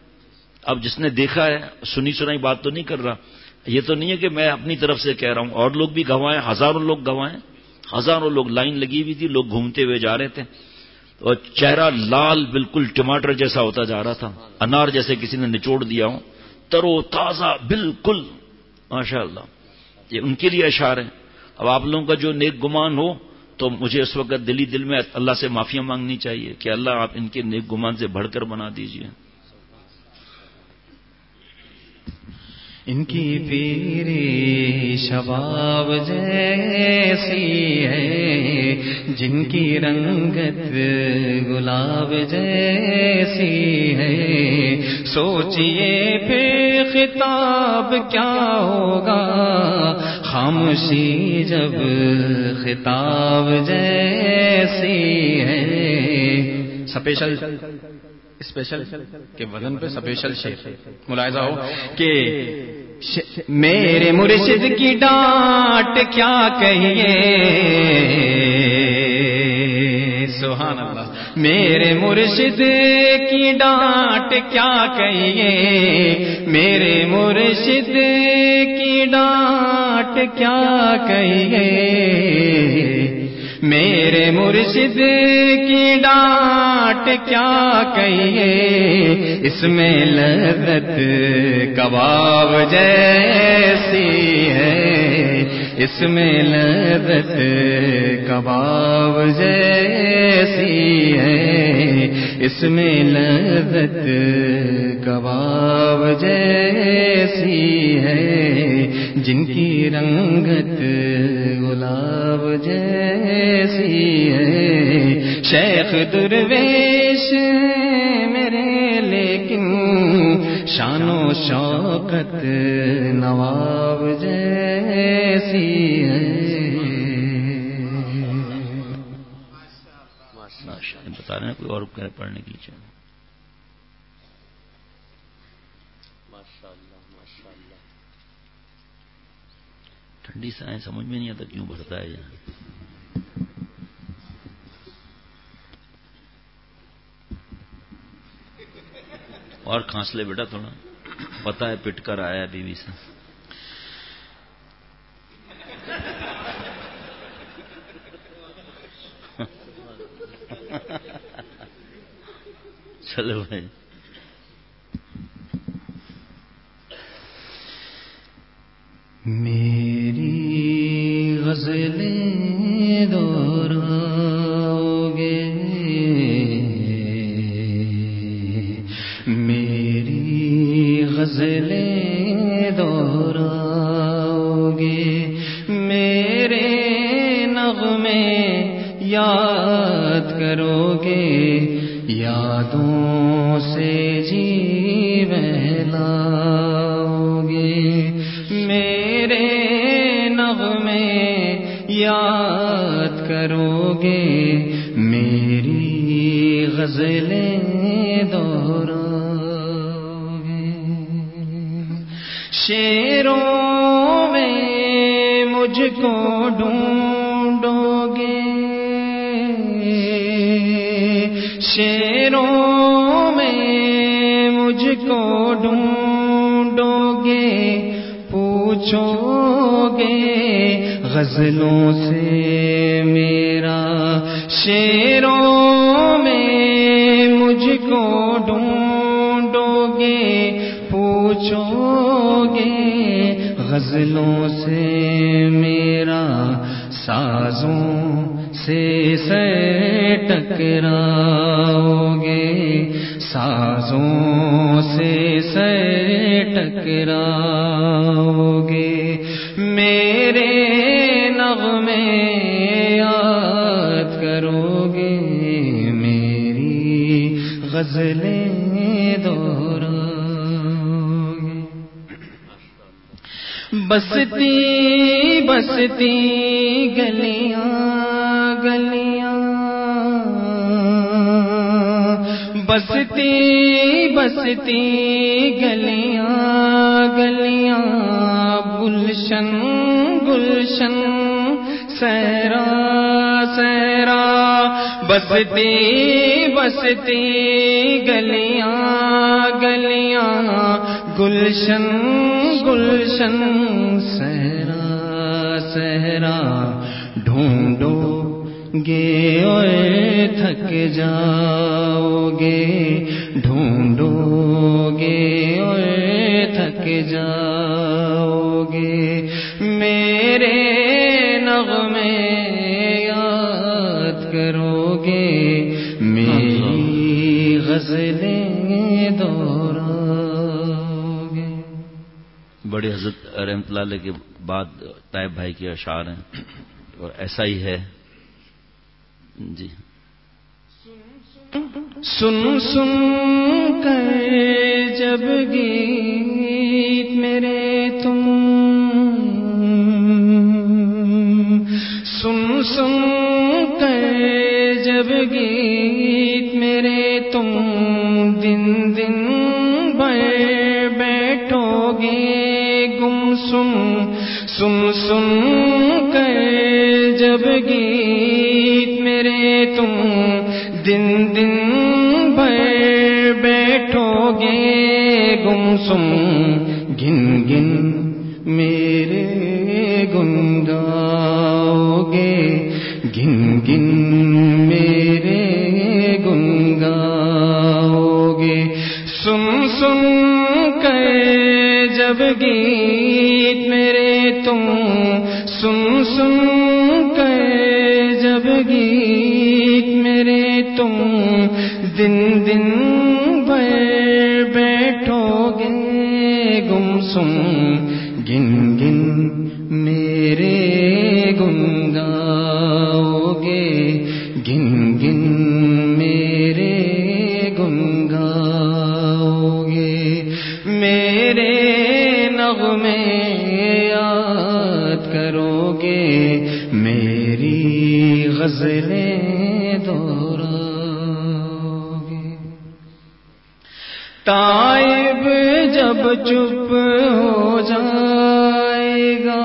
Speaker 2: اب جس نے دیکھا ہے سنی سنائی بات تو نہیں کر رہا. یہ تو نہیں ہے کہ میں اپنی طرف سے کہہ رہا ہوں, اور لوگ بھی گواہ ہیں, ہزاروں لوگ گواہ ہیں, ہزاروں لوگ لائن لگی ہوئی تھی, لوگ گھومتے ہوئے جا رہے تھے اور چہرہ لال بالکل ٹماٹر جیسا ہوتا جا رہا تھا, انار جیسے کسی نے نچوڑ دیا ہو, ترو تازہ بالکل ماشاءاللہ. یہ ان کے لیے اشعار ہیں. اب آپ لوگوں کا جو نیک گمان ہو تو مجھے اس وقت دل میں اللہ سے معافیاں مانگنی چاہیے کہ اللہ آپ ان کے نیک گمان سے بڑھ کر بنا دیجئے.
Speaker 5: ان کی پیری شباب جیسی ہے, جن کی رنگت گلاب جیسی ہے, سوچئے پھر خطاب کیا ہوگا, خاموشی جب خطاب جیسی ہے. اسپیشل کے وزن پہ اسپیشل شیخ ملاحظہ ہو کہ میرے مرشد کی ڈانٹ کیا کہیے, سبحان اللہ, میرے مرشد کی ڈانٹ کیا کہیے, میرے مرشد کی ڈانٹ کیا کہیے, میرے مرشد کی ڈانٹ کیا کہیے, اس میں لذت کباب جیسی ہے, اس میں لذت کباب جیسی ہے, اس میں لذت کباب جیسی ہے, جن کی رنگت گلاب جیسی ہے. شیخ درویش میرے لیکن شان و شوکت نواب جیسی ہے.
Speaker 2: بتا رہے ہیں کوئی اور پڑھنے کی چاہیے. ٹھنڈی سائیں سمجھ میں نہیں آتا کیوں بڑھتا ہے یہاں. اور کھانس لے بیٹا تھوڑا, پتا ہے پٹ کر آیا ہے بیوی سے. چلو بھائی,
Speaker 5: میری غزلیں دوہراؤ گے, میری غزلیں دوہراؤ گے, میرے نغمے یاد کرو گے, یادوں سے جی بہلاؤ گے, میرے نغمے یاد کرو گے, میری غزلیں دوہراؤ گے. شعروں میں مجھ کو ڈھونڈو گے, شعروں میں مجھ کو ڈھونڈو گے, پوچھو گے غزلوں سے میرا, شعروں میں مجھ کو ڈھونڈو گے, پوچھو گے غزلوں سے میرا, سازوں سے ٹکراؤ گے, سازوں سے ٹکراؤ گے, میرے نغمے یاد کرو گے, میری غزلیں دوہراؤ گے. بستی بستی گلیاں گلیاں, بستی بستی گلیاں گلیاں, گلشن گلشن سہرا سہرا,
Speaker 6: بستی بستی گلیاں گلیاں گلشن گلشن صحرا صحرا ڈھونڈو گے اور تھک جاؤ گے ڈھونڈو گے اور تھک جاؤ گے میرے نغمے یاد کرو گے میری غزلیں دہراؤ گے.
Speaker 2: بڑے حضرت رحمت اللہ علیہ کے بعد طیب بھائی کے اشعار ہیں اور ایسا ہی ہے جی.
Speaker 6: سن سن کر جب گیت میرے تم سن سن کر جب گیت میرے تم دن دن بھر بیٹھو گے گم سن سن سن کر جب گیت میرے تم دن دن بھر بیٹھو گے گم سم گن گن میرے گنگاؤ گے گن گن میرے گنگاؤ گے. سن سن کر جب گیت میرے تم سن سن کر جب گیت میرے تم دن دن بھر بیٹھو گے گم سم گن گن میرے گنگاؤ گے گن گن میرے گنگاؤ گے میرے نغمے یاد کرو گے میری غزلیں دہراؤ گے. تائب جب چپ ہو جائے گا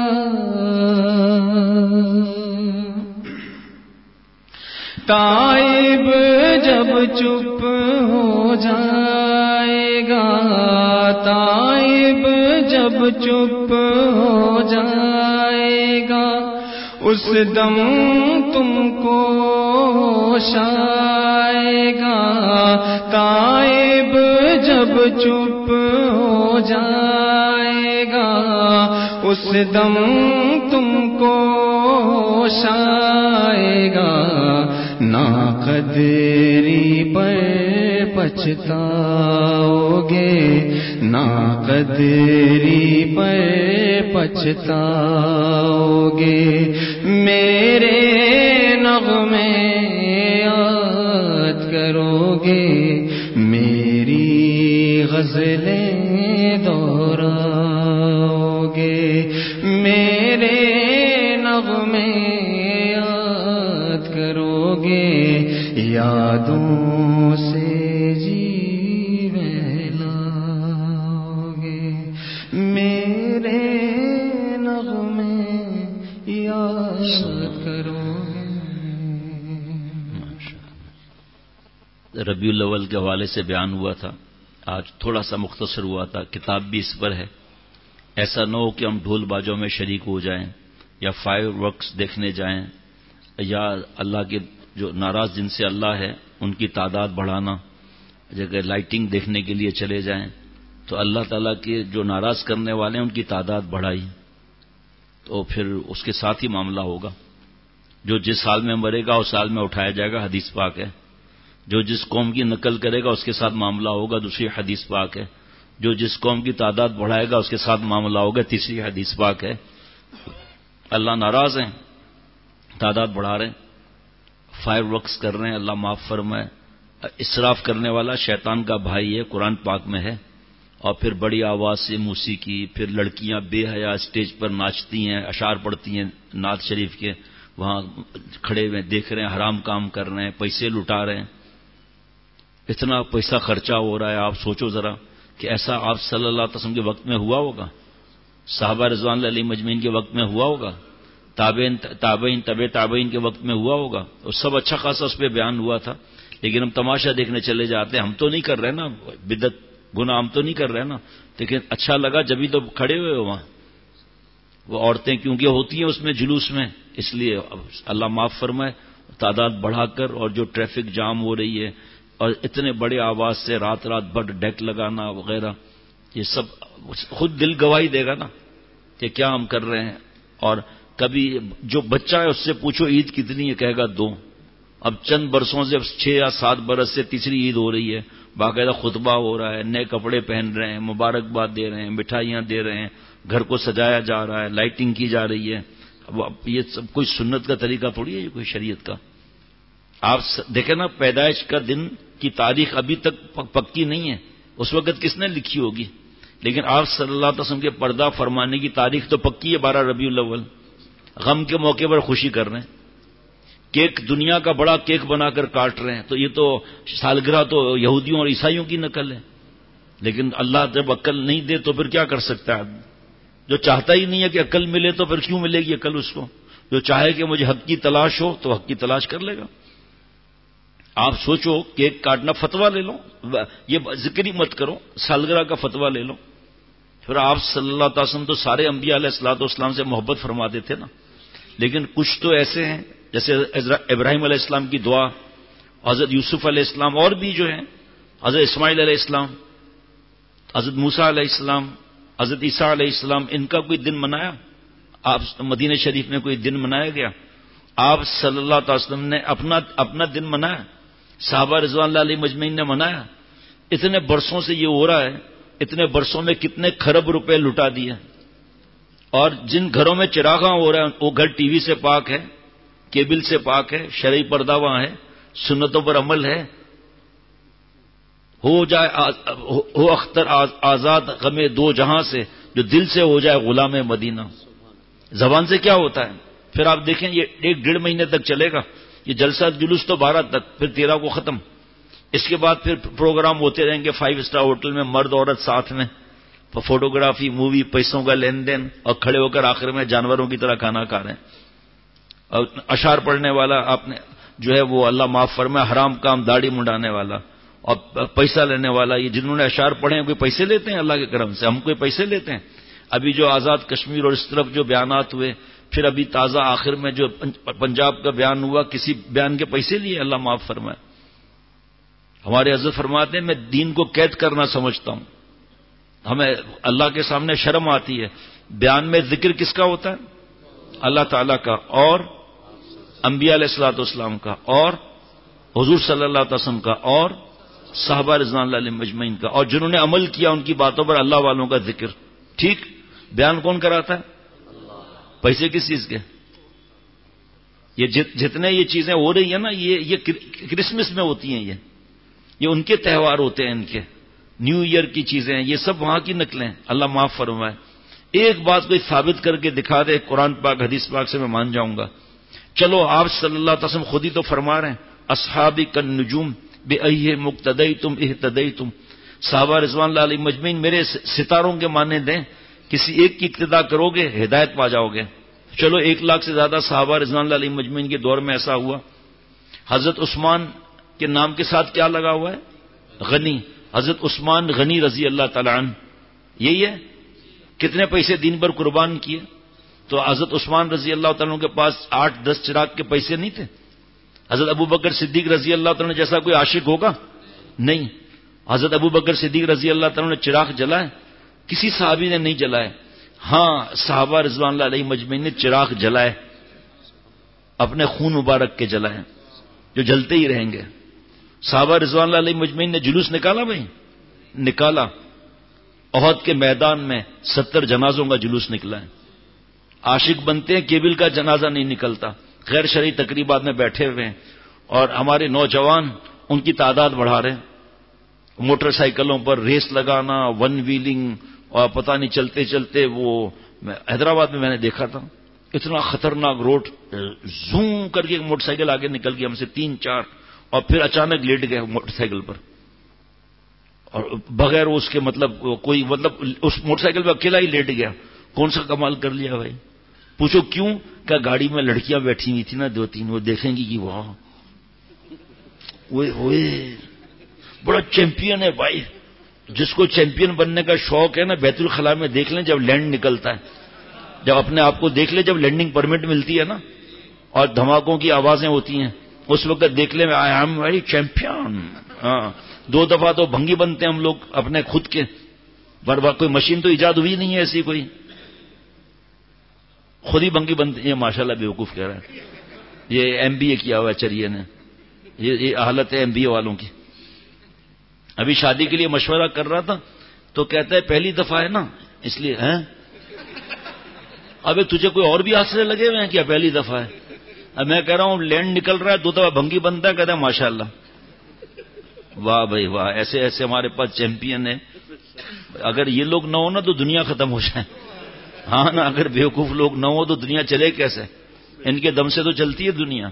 Speaker 6: تائب جب چپ ہو جائے گا تائب جب چپ ہو جائے گا اس دم تم کو ہوش آئے گا تائب جب چپ ہو جائے گا اس دم تم کو ہوش آئے گا ناقدری پر پچھتاؤ گے ناقدری پر پچھتاؤ گے میرے نغمے یاد کرو گے میری غزلیں دہراؤ گے میرے نغمے یاد کرو گے یادوں سے جی بہلاؤ گے میرے نغمے یاد کرو گے.
Speaker 2: ربیع الاول کے حوالے سے بیان ہوا تھا آج تھوڑا سا مختصر ہوا تھا کتاب بھی اس پر ہے. ایسا نہ ہو کہ ہم ڈھول باجوں میں شریک ہو جائیں یا فائر ورکس دیکھنے جائیں یا اللہ کے جو ناراض جن سے اللہ ہے ان کی تعداد بڑھانا جگہ لائٹنگ دیکھنے کے لیے چلے جائیں تو اللہ تعالیٰ کے جو ناراض کرنے والے ہیں ان کی تعداد بڑھائی تو پھر اس کے ساتھ ہی معاملہ ہوگا. جو جس سال میں مرے گا اس سال میں اٹھایا جائے گا حدیث پاک ہے. جو جس قوم کی نقل کرے گا اس کے ساتھ معاملہ ہوگا دوسری حدیث پاک ہے. جو جس قوم کی تعداد بڑھائے گا اس کے ساتھ معاملہ ہوگا تیسری حدیث پاک ہے. اللہ ناراض ہیں تعداد بڑھا رہے ہیں فائر ورکس کر رہے ہیں اللہ معاف فرمائے. اسراف کرنے والا شیطان کا بھائی ہے قرآن پاک میں ہے. اور پھر بڑی آواز سے موسیقی پھر لڑکیاں بے حیا اسٹیج پر ناچتی ہیں اشعار پڑھتی ہیں نعت شریف کے وہاں کھڑے ہوئے دیکھ رہے ہیں حرام کام کر رہے ہیں پیسے لٹا رہے ہیں. اتنا پیسہ خرچہ ہو رہا ہے آپ سوچو ذرا کہ ایسا آپ صلی اللہ علیہ وسلم کے وقت میں ہوا ہوگا صحابہ رضوان اللہ علیہ مجمعین کے وقت میں ہوا ہوگا تابعین تابعین کے وقت میں ہوا ہوگا، اور سب اچھا خاصا اس پہ بیان ہوا تھا، لیکن ہم تماشا دیکھنے چلے جاتے ہیں. ہم تو نہیں کر رہے نا بدعت گناہ، ہم تو نہیں کر رہے نا، لیکن اچھا لگا جبھی تو کھڑے ہوئے ہو وہاں. وہ عورتیں کیونکہ ہوتی ہیں اس میں جلوس میں، اس لیے اللہ معاف فرمائے تعداد بڑھا کر، اور جو ٹریفک جام ہو رہی ہے اور اتنے بڑے آواز سے رات بھر ڈیک لگانا وغیرہ، یہ سب خود دل گواہی دے گا نا کہ کیا ہم کر رہے ہیں. اور کبھی جو بچہ ہے اس سے پوچھو عید کتنی ہے، کہے گا 2. اب چند برسوں سے 6 یا 7 برس سے تیسری عید ہو رہی ہے، باقاعدہ خطبہ ہو رہا ہے، نئے کپڑے پہن رہے ہیں، مبارکباد دے رہے ہیں، مٹھائیاں دے رہے ہیں، گھر کو سجایا جا رہا ہے، لائٹنگ کی جا رہی ہے. اب یہ سب کوئی سنت کا طریقہ تھوڑی ہے، یہ کوئی شریعت کا. آپ دیکھیں نا پیدائش کا دن کی تاریخ ابھی تک پکی نہیں ہے، اس وقت کس نے لکھی ہوگی، لیکن آپ صلی اللہ علیہ وسلم کے پردہ فرمانے کی تاریخ تو پکی ہے 12 ربیع الاول. غم کے موقع پر خوشی کر رہے ہیں، کیک دنیا کا بڑا کیک بنا کر کاٹ رہے ہیں، تو یہ تو سالگرہ تو یہودیوں اور عیسائیوں کی نقل ہے. لیکن اللہ جب عقل نہیں دے تو پھر کیا کر سکتا ہے؟ جو چاہتا ہی نہیں ہے کہ عقل ملے تو پھر کیوں ملے گی عقل اس کو؟ جو چاہے کہ مجھے حق کی تلاش ہو تو حق کی تلاش کر لے گا. آپ سوچو کیک کاٹنا فتویٰ لے لو، یہ ذکر ہی مت کرو، سالگرہ کا فتویٰ لے لو. پھر آپ صلی اللہ علیہ وسلم تو سارے انبیاء علیہ الصلوۃ والسلام سے محبت فرماتے تھے نا، لیکن کچھ تو ایسے ہیں جیسے ابراہیم علیہ السلام کی دعا، حضرت یوسف علیہ السلام، اور بھی جو ہیں حضرت اسماعیل علیہ السلام، حضرت موسیٰ علیہ السلام، حضرت عیسیٰ علیہ السلام، ان کا کوئی دن منایا؟ آپ مدینہ شریف میں کوئی دن منایا گیا؟ آپ صلی اللہ علیہ وسلم نے اپنا دن منایا؟ صحابہ رضوان اللہ علیہ مجمعین نے منایا؟ اتنے برسوں سے یہ ہو رہا ہے، اتنے برسوں میں کتنے خرب روپے لٹا دیے. اور جن گھروں میں چراغاں ہو رہا ہے وہ گھر ٹی وی سے پاک ہے، کیبل سے پاک ہے، شرعی پردہ وہاں ہے، سنتوں پر عمل ہے. ہو اختر آزاد غم 2 جہاں سے، جو دل سے ہو جائے غلام مدینہ. زبان سے کیا ہوتا ہے؟ پھر آپ دیکھیں یہ 1-1.5 مہینے تک چلے گا یہ جلسہ جلوس، تو 12 تک، پھر 13 کو ختم. اس کے بعد پھر پروگرام ہوتے رہیں گے 5 اسٹار ہوٹل میں، مرد عورت ساتھ میں، فوٹوگرافی، مووی، پیسوں کا لین دین، اور کھڑے ہو کر آخر میں جانوروں کی طرح کھانا کھا رہے ہیں. اور اشعار پڑھنے والا آپ نے جو ہے وہ اللہ معاف فرمائے حرام کام داڑھی منڈانے والا اور پیسہ لینے والا. یہ جنہوں نے اشعار پڑھے ہیں کوئی پیسے لیتے ہیں اللہ کے کرم سے؟ ہم کوئی پیسے لیتے ہیں؟ ابھی جو آزاد کشمیر اور اس طرف جو بیانات ہوئے، پھر ابھی تازہ آخر میں جو پنجاب کا بیان ہوا، کسی بیان کے پیسے لیے؟ اللہ معاف فرمائے. ہمارے حضرت فرماتے ہیں میں دین کو قید کرنا سمجھتا ہوں. ہمیں اللہ کے سامنے شرم آتی ہے. بیان میں ذکر کس کا ہوتا ہے؟ اللہ تعالیٰ کا، اور انبیاء علیہ الصلوۃ والسلام کا، اور حضور صلی اللہ علیہ وسلم کا، اور صحابہ رضوان اللہ علیہم مجمعین کا، اور جنہوں نے عمل کیا ان کی باتوں پر اللہ والوں کا ذکر. ٹھیک، بیان کون کراتا ہے؟ پیسے کس چیز کے؟ یہ جتنے یہ چیزیں ہو رہی ہیں نا، یہ کرسمس میں ہوتی ہیں، یہ ان کے تہوار ہوتے ہیں، ان کے نیو ایئر کی چیزیں ہیں، یہ سب وہاں کی نقلیں. اللہ معاف فرمائے. ایک بات کوئی ثابت کر کے دکھا دے قرآن پاک حدیث پاک سے، میں مان جاؤں گا. چلو آپ صلی اللہ علیہ وسلم خود ہی تو فرما رہے ہیں اصحابی کالنجوم بأیہ مقتدیتم اہتدیتم. صحابہ رضوان اللہ علیہ مجمعین میرے ستاروں کے مانند ہیں، کسی ایک کی اقتداء کرو گے ہدایت پا جاؤ گے. چلو 1 لاکھ سے زیادہ صحابہ رضوان اللہ علیہ مجمعین کے دور میں ایسا ہوا. حضرت عثمان کے نام کے ساتھ کیا لگا ہوا ہے؟ غنی. حضرت عثمان غنی رضی اللہ تعالیٰ عنہ، یہی ہے. کتنے پیسے دین پر قربان کیے؟ تو حضرت عثمان رضی اللہ تعالیٰ عنہ کے پاس 8-10 چراغ کے پیسے نہیں تھے. حضرت ابوبکر صدیق رضی اللہ تعالیٰ عنہ جیسا کوئی عاشق ہوگا؟ نہیں. حضرت ابوبکر صدیق رضی اللہ تعالیٰ عنہ نے چراغ جلائے؟ کسی صحابی نے نہیں جلائے. ہاں صحابہ رضوان اللہ علیہ مجمعین نے چراغ جلائے، اپنے خون مبارک کے جلائے، جو جلتے ہی رہیں گے. صحابہ رضوان اللہ علیہ مجمعین نے جلوس نکالا؟ بھائی نکالا. احد کے میدان میں 70 جنازوں کا جلوس نکلا ہے. عاشق بنتے ہیں، کیبل کا جنازہ نہیں نکلتا. غیر شرعی تقریبات میں بیٹھے ہوئے ہیں، اور ہمارے نوجوان ان کی تعداد بڑھا رہے ہیں. موٹر سائیکلوں پر ریس لگانا، 1 ویلنگ، اور پتہ نہیں چلتے چلتے وہ حیدرآباد میں نے دیکھا تھا اتنا خطرناک روڈ، زوم کر کے موٹر سائیکل آگے نکل گئی ہم سے 3-4، اور پھر اچانک لیٹ گئے موٹر سائیکل پر، اور بغیر اس کے اس موٹر سائیکل پہ اکیلا ہی لیٹ گیا. کون سا کمال کر لیا بھائی؟ پوچھو کیوں؟ کہ گاڑی میں لڑکیاں بیٹھی ہوئی تھی نا 2-3, وہ دیکھیں گی کہ واہ ہوئے بڑا چیمپئن ہے بھائی. جس کو چیمپئن بننے کا شوق ہے نا, بیت الخلاء میں دیکھ لیں جب لینڈ نکلتا ہے, جب اپنے آپ کو دیکھ لیں جب لینڈنگ پرمٹ ملتی ہے نا اور دھماکوں کی آوازیں ہوتی ہیں, اس وقت دیکھ لیں آئی ایم ویری چیمپئن. ہاں 2 دفعہ تو بھنگی بنتے ہیں ہم لوگ اپنے خود کے. برباد کوئی مشین تو ایجاد ہوئی نہیں ہے ایسی کوئی, خود ہی بھنگی بنتے ہیں. ماشاءاللہ بیوقوف کہہ رہا ہے, یہ MBA کیا ہوا ہے چریے نے, یہ حالت ہے MBA والوں کی. ابھی شادی کے لیے مشورہ کر رہا تھا تو کہتا ہے پہلی دفعہ ہے نا اس لیے ہیں. ابے تجھے کوئی اور بھی حاصلے لگے ہوئے ہیں کیا پہلی دفعہ ہے؟ اب میں کہہ رہا ہوں لینڈ نکل رہا ہے 2 دفعہ بھنگی بنتا ہے, کہتا ہے ماشاءاللہ. واہ بھائی واہ, ایسے ایسے ہمارے پاس چیمپئن ہیں. اگر یہ لوگ نہ ہو نا تو دنیا ختم ہو جائے. ہاں نا, اگر بیوقوف لوگ نہ ہو تو دنیا چلے کیسے؟ ان کے دم سے تو چلتی ہے دنیا.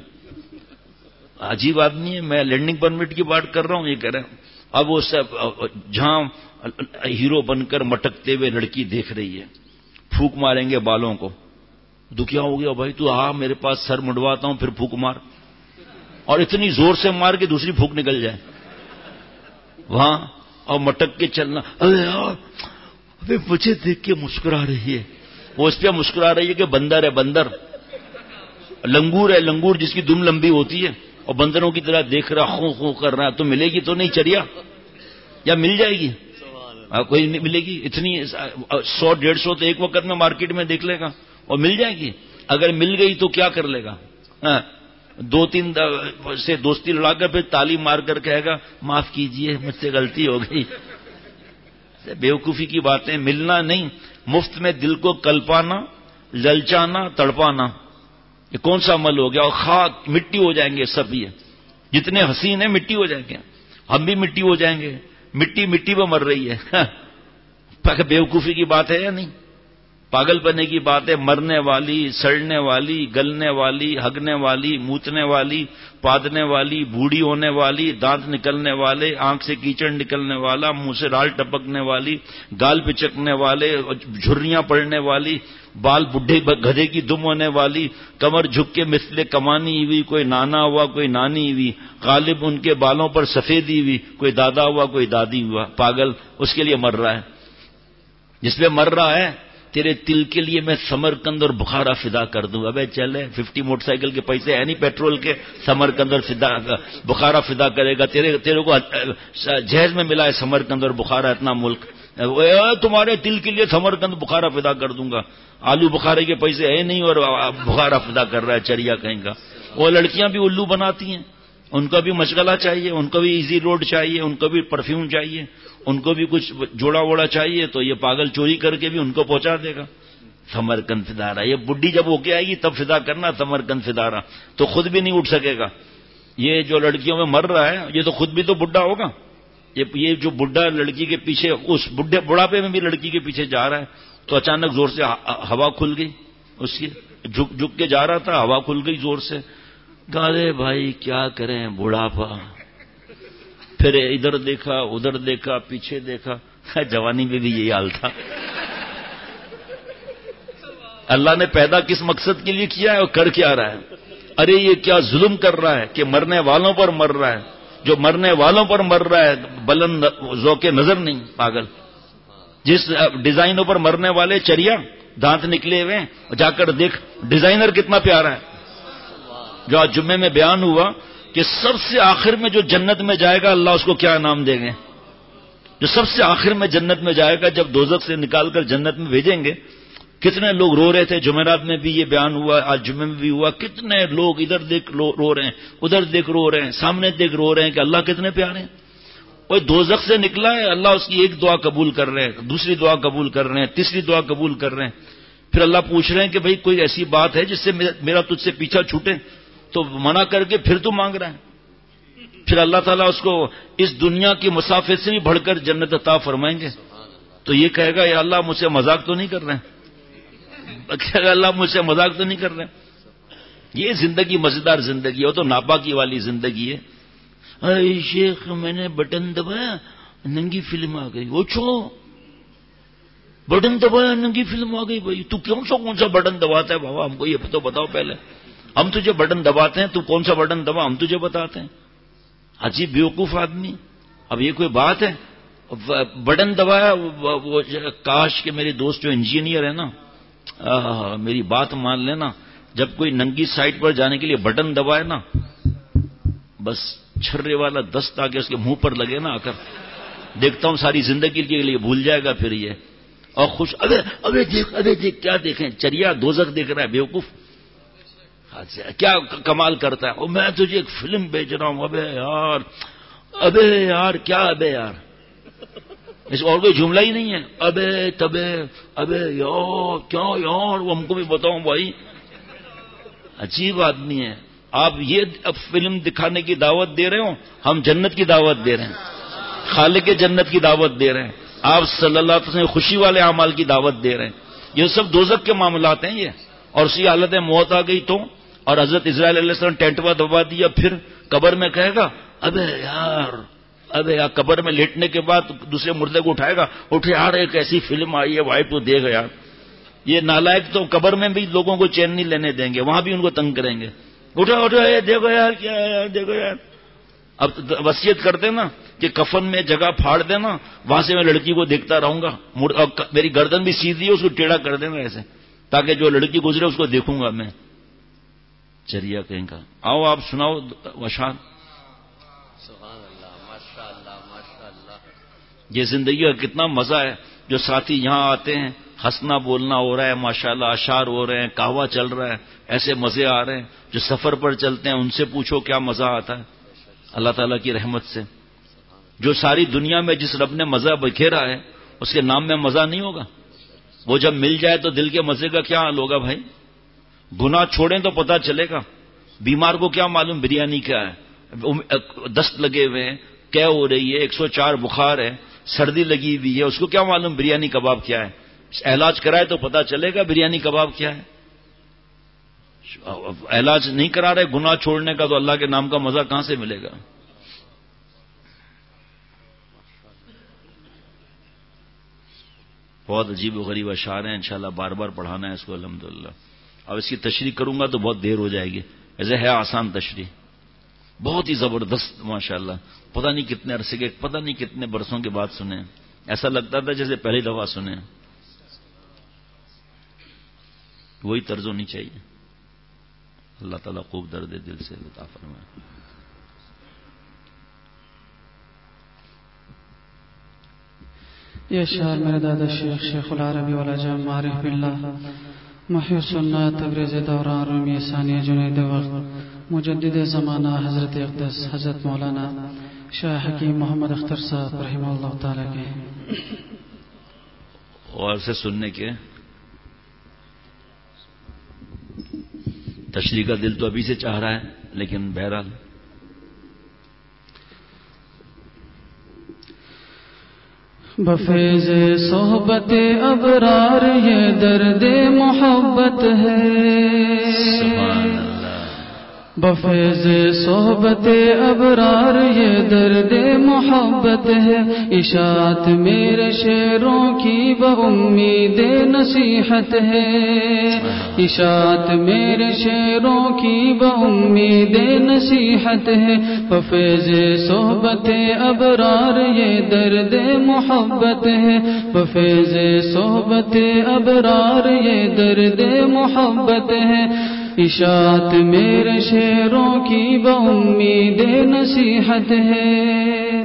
Speaker 2: عجیب آدمی ہے. میں لینڈنگ پرمٹ کی بات کر رہا ہوں, یہ کہہ رہے ہیں اب وہ سب جہاں ہیرو بن کر مٹکتے ہوئے لڑکی دیکھ رہی ہے, پھونک ماریں گے بالوں کو. دکھیا ہو گیا بھائی تو آ میرے پاس سر مڈواتا ہوں پھر پھونک مار, اور اتنی زور سے مار کے دوسری پھونک نکل جائے وہاں, اور مٹک کے چلنا. ابے مجھے دیکھ کے مسکرا رہی ہے, وہ اس پہ مسکرا رہی ہے کہ بندر ہے بندر, لنگور ہے لنگور جس کی دم لمبی ہوتی ہے اور بندروں کی طرح دیکھ رہا خوں خوں کر رہا. تو ملے گی تو نہیں چریا, یا مل جائے گی؟ کوئی نہیں ملے گی. اتنی 100-150 تو ایک وقت میں مارکیٹ میں دیکھ لے گا اور مل جائے گی. اگر مل گئی تو کیا کر لے گا؟ 2-3 سے دوستی لڑا کر پھر تالی مار کر کہے گا معاف کیجئے مجھ سے غلطی ہو گئی. بیوقوفی کی باتیں. ملنا نہیں, مفت میں دل کو کلپانا, للچانا, تڑپانا, یہ کون سا عمل ہو گیا؟ اور خاک مٹی ہو جائیں گے سب. یہ جتنے حسین ہیں مٹی ہو جائیں گے, ہم بھی مٹی ہو جائیں گے. مٹی مٹی پہ مر رہی ہے. بیوقوفی کی بات ہے یا نہیں؟ پاگل پنے کی بات ہے. مرنے والی, سڑنے والی, گلنے والی, ہگنے والی, موتنے والی, پادنے والی, بوڑھی ہونے والی, دانت نکلنے والے, آنکھ سے کیچڑ نکلنے والا, منہ سے رال ٹپکنے والی, گال پچکنے والے, جھریاں پڑنے والی, بال بڈھے گدھے کی دم ہونے والی, کمر جھک کے مثل کمانی ہوئی, کوئی نانا ہوا کوئی نانی ہوئی, غالب ان کے بالوں پر سفیدی ہوئی, کوئی دادا ہوا کوئی دادی ہوا. پاگل اس کے لیے مر رہا ہے. جس پہ مر رہا ہے تیرے دل کے لیے میں سمرقند اور بخارا فدا کر دوں. ابے چلے 50 موٹر سائیکل کے پیسے ہے نہیں پیٹرول کے, سمرقند اور بخارا فدا کرے گا. تیرے کو جہیز میں ملا ہے سمرقند اور بخارا اتنا ملک. تمہارے دل کے لیے سمرقند بخارا فدا کر دوں گا. آلو بخارے کے پیسے ہے نہیں اور بخارا فدا کر رہا ہے چریا کہیں گا. وہ لڑکیاں بھی الو بناتی ہیں, ان کو بھی مشغلہ چاہیے, ان کو بھی ایزی روڈ چاہیے, ان کو بھی پرفیوم چاہیے, ان کو بھی کچھ جوڑا ووڑا چاہیے. تو یہ پاگل چوری کر کے بھی ان کو پہنچا دے گا. سمرقند فدارا, یہ بڈھی جب ہو کے آئے گی تب فدا کرنا سمرقند فدارا, تو خود بھی نہیں اٹھ سکے گا. یہ جو لڑکیوں میں مر رہا ہے یہ تو خود بھی تو بڈھا ہوگا. یہ جو بڈھا لڑکی کے پیچھے, اس بڑھاپے میں بھی لڑکی کے پیچھے جا رہا ہے, تو اچانک زور سے ہوا کھل گئی اس کی, جھک کے جا رہا تھا, ہوا کھل گئی زور سے. گارے بھائی کیا کریں بڑھاپا. پھر ادھر دیکھا ادھر دیکھا پیچھے دیکھا, جوانی میں بھی یہی حال تھا. اللہ نے پیدا کس مقصد کے لیے کیا ہے اور کر کیا رہا ہے؟ ارے یہ کیا ظلم کر رہا ہے کہ مرنے والوں پر مر رہا ہے. جو مرنے والوں پر مر رہا ہے بلند ذوق نظر نہیں پاگل. جس ڈیزائنوں پر مرنے والے چریا دانت نکلے ہوئے, جا کر دیکھ ڈیزائنر کتنا پیارا ہے. جو آج جمعے میں بیان ہوا کہ سب سے آخر میں جو جنت میں جائے گا اللہ اس کو کیا انعام دیں گے. جو سب سے آخر میں جنت میں جائے گا, جب دوزخ سے نکال کر جنت میں بھیجیں گے. کتنے لوگ رو رہے تھے, جمعرات میں بھی یہ بیان ہوا, آج جمعے میں بھی ہوا. کتنے لوگ ادھر دیکھ رو رہے ہیں, ادھر دیکھ رو رہے ہیں, سامنے دیکھ رو رہے ہیں کہ اللہ کتنے پیارے ہیں. وہ دوزخ سے نکلا ہے, اللہ اس کی ایک دعا قبول کر رہے ہیں, دوسری دعا قبول کر رہے ہیں, تیسری دعا قبول کر رہے ہیں. پھر اللہ پوچھ رہے ہیں کہ بھئی کوئی ایسی بات ہے جس سے میرا تجھ سے پیچھا چھوٹے, تو منع کر کے پھر تو مانگ رہا ہے. پھر اللہ تعالیٰ اس کو اس دنیا کی مسافت سے بھی بڑھ کر جنت عطا فرمائیں گے. تو یہ کہے گا یا اللہ مجھ سے مذاق تو نہیں کر رہے ہیں, کہے گا اللہ مجھ سے مذاق تو نہیں کر رہے. یہ زندگی مزیدار زندگی ہے, تو ناپاکی والی زندگی ہے. ارے شیخ میں نے بٹن دبایا ننگی فلم آ گئی. وہ چھو بٹن دبایا ننگی فلم آ گئی. بھائی تو کون سا بٹن دباتا ہے بابا؟ ہم کو یہ تو بتاؤ پہلے. ہم تجھے بٹن دباتے ہیں, تو کون سا بٹن دبا ہم تجھے بتاتے ہیں. عجیب بیوقوف آدمی. اب یہ کوئی بات ہے؟ بٹن دبایا. وہ کاش کہ میرے دوست جو انجینئر ہے نا, میری بات مان لینا, جب کوئی ننگی سائٹ پر جانے کے لیے بٹن دبائے نا, بس چھرے والا دست آ کے اس کے منہ پر لگے نا, آ کر دیکھتا ہوں ساری زندگی کے لیے بھول جائے گا پھر یہ. اور خوش, ابے دیکھ کیا دیکھیں, چریا دوزخ دیکھ رہا ہے بیوقوف. کیا کمال کرتا ہے. میں تجھے ایک فلم بیچ رہا ہوں. ابے یار کیا ابے یار, اس اور کوئی جملہ ہی نہیں ہے. ابے یار کیا یار, وہ ہم کو بھی بتاؤں بھائی. عجیب آدمی ہے. آپ یہ اب فلم دکھانے کی دعوت دے رہے ہو, ہم جنت کی دعوت دے رہے ہیں, خالق جنت کی دعوت دے رہے ہیں. آپ صلی اللہ علیہ وسلم خوشی والے اعمال کی دعوت دے رہے ہیں. یہ سب دوزخ کے معاملات ہیں یہ. اور اسی حالت میں موت آ گئی تو, اور حضرت اسرائیل علیہ السلام ٹینٹوا دبا دیا, پھر قبر میں کہے گا ابے یار. قبر میں لیٹنے کے بعد دوسرے مردے کو اٹھائے گا, اٹھے یار ایک ایسی فلم آئی ہے بھائی تو دیکھ یار. یہ نالائق تو قبر میں بھی لوگوں کو چین نہیں لینے دیں گے, وہاں بھی ان کو تنگ کریں گے. اٹھو دیکھو یار کیا ہے یار, دیکھو یار. اب وصیت کر دینا کہ کفن میں جگہ پھاڑ دینا, وہاں سے میں لڑکی کو دیکھتا رہوں گا. میری گردن بھی سیدھی ہے, اس کو ٹیڑھا کر دینا ایسے, تاکہ جو لڑکی گزرے اس کو دیکھوں گا میں. چریا کہیں کا. آؤ آپ سناؤ وشان. یہ زندگی کا کتنا مزہ ہے. جو ساتھی یہاں آتے ہیں, ہنسنا بولنا ہو رہا ہے, ماشاءاللہ اشعار ہو رہے ہیں, قہوہ چل رہا ہے, ایسے مزے آ رہے ہیں. جو سفر پر چلتے ہیں ان سے پوچھو کیا مزہ آتا ہے اللہ تعالیٰ کی رحمت سے. جو ساری دنیا میں جس رب نے مزہ بکھیرا ہے, اس کے نام میں مزہ نہیں ہوگا. وہ جب مل جائے تو دل کے مزے کا کیا حال ہوگا بھائی. گناہ چھوڑیں تو پتہ چلے گا. بیمار کو کیا معلوم بریانی کیا ہے, دست لگے ہوئے ہیں, کیا ہو رہی ہے, 104 بخار ہے, سردی لگی ہوئی ہے, اس کو کیا معلوم بریانی کباب کیا ہے. علاج کرائے تو پتہ چلے گا بریانی کباب کیا ہے. علاج نہیں کرا رہے گناہ چھوڑنے کا, تو اللہ کے نام کا مزہ کہاں سے ملے گا. بہت عجیب و غریب اشعار ہیں, انشاءاللہ بار بار پڑھانا ہے اس کو الحمدللہ. اب اس کی تشریح کروں گا تو بہت دیر ہو جائے گی. ایسے ہے آسان تشریح, بہت ہی زبردست ماشاءاللہ. پتہ نہیں کتنے عرصے کے, پتہ نہیں کتنے برسوں کے بعد سنے. ایسا لگتا تھا جیسے پہلی دفعہ سنے. وہی طرز ہونی چاہیے. اللہ تعالیٰ خوب درد دل سے عطا فرمائے.
Speaker 3: یہ اشعار میرے دادا شیخ العربی والعجم عارف باللہ محی السنت تبریز دوران رومی ثانیہ جنید وقت مجدد زمانہ حضرت اقدس حضرت مولانا شاہ حکیم محمد اختر صاحب رحمہ اللہ تعالیٰ کے.
Speaker 2: اور سے سننے کے تشریح کا دل تو ابھی سے چاہ رہا ہے, لیکن بہرحال
Speaker 3: بفیض صحبت ابرار یہ درد محبت ہے.
Speaker 2: سبحان اللہ.
Speaker 3: بفیض صحبت ابرار یہ درد محبت ہے. اشاعت میرے شعروں کی بامید نصیحت ہے. اشاعت میرے شعروں کی بامید نصیحت ہے. بفیض صحبت ابرار یہ درد محبت ہے. بفیض صحبت ابرار یہ درد محبت ہے. اشاعت میرے شعروں کی بامید نصیحت ہے.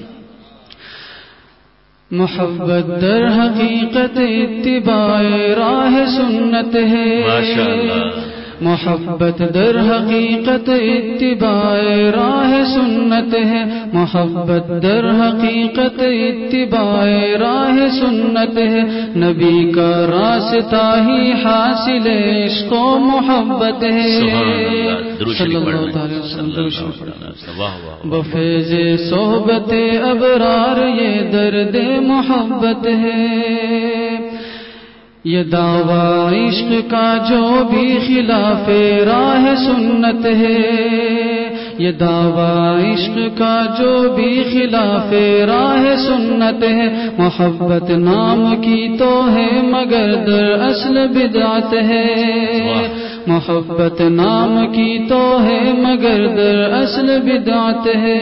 Speaker 3: محبت در حقیقت اتباع راہ سنت ہے.
Speaker 2: ماشاءاللہ.
Speaker 3: محبت در حقیقت اتباع راہ سنت ہے. محبت در حقیقت اتباع راہ سنت ہے. نبی کا راستہ ہی حاصل عشق و محبت ہے. صلی اللہ علیہ وسلم. بفیض صحبت ابرار یہ درد محبت ہے. یہ دعویٰ عشق کا جو بھی خلاف راہ سنت ہے. یہ دعویٰ عشق کا جو بھی خلاف راہ سنت ہے، محبت نام کی تو ہے مگر در اصل بدعت ہے، محبت نام کی تو ہے مگر در اصل بدعت ہے،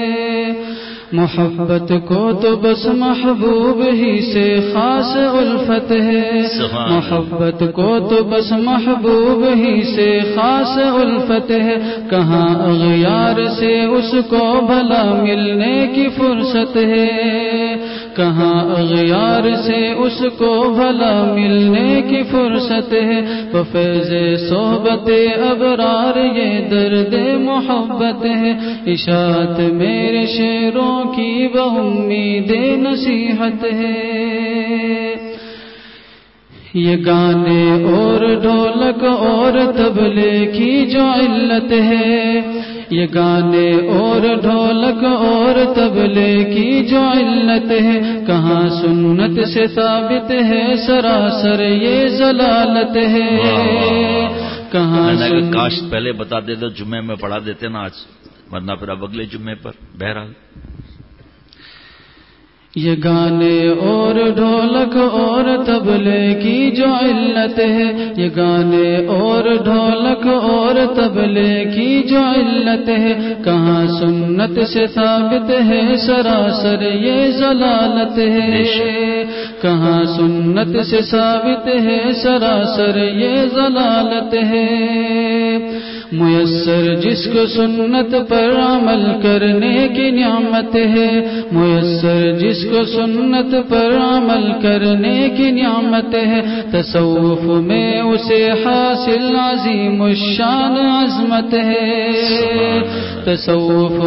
Speaker 3: محبت کو تو بس محبوب ہی سے خاص الفت ہے، محبت کو تو بس محبوب ہی سے خاص الفت ہے، کہاں اغیار سے اس کو بھلا ملنے کی فرصت ہے، کہاں اغیار سے اس کو بھلا ملنے کی فرصت ہے، بفیض صحبت ابرار یہ درد محبت ہے، اشاعت میرے شعروں کی بامید نصیحت ہے، یہ گانے اور ڈھولک اور طبلے کی جو علت ہے، یہ گانے اور ڈھولک اور طبلے کی جو علت ہے، کہاں سنت سے ثابت ہے سراسر یہ ضلالت ہے، کہاں
Speaker 2: کاش پہلے بتا دے تو جمعے میں پڑھا دیتے نا آج، ورنہ پھر اب اگلے جمعے پر بہرحال۔
Speaker 3: یہ گانے اور ڈھولک اور طبلے کی جو علت ہے، یہ گانے اور ڈھولک اور طبلے کی جو علت ہے، کہاں سنت سے ثابت ہے سراسر یہ ضلالت ہے، کہاں سنت سے ثابت ہے سراسر یہ ضلالت ہے، میسر جس کو سنت پر عمل کرنے کی نعمت ہے، میسر جس کو سنت پر عمل کرنے کی نعمت ہے، تصوف میں اسے حاصل عظیم الشان عظمت ہے، تصوف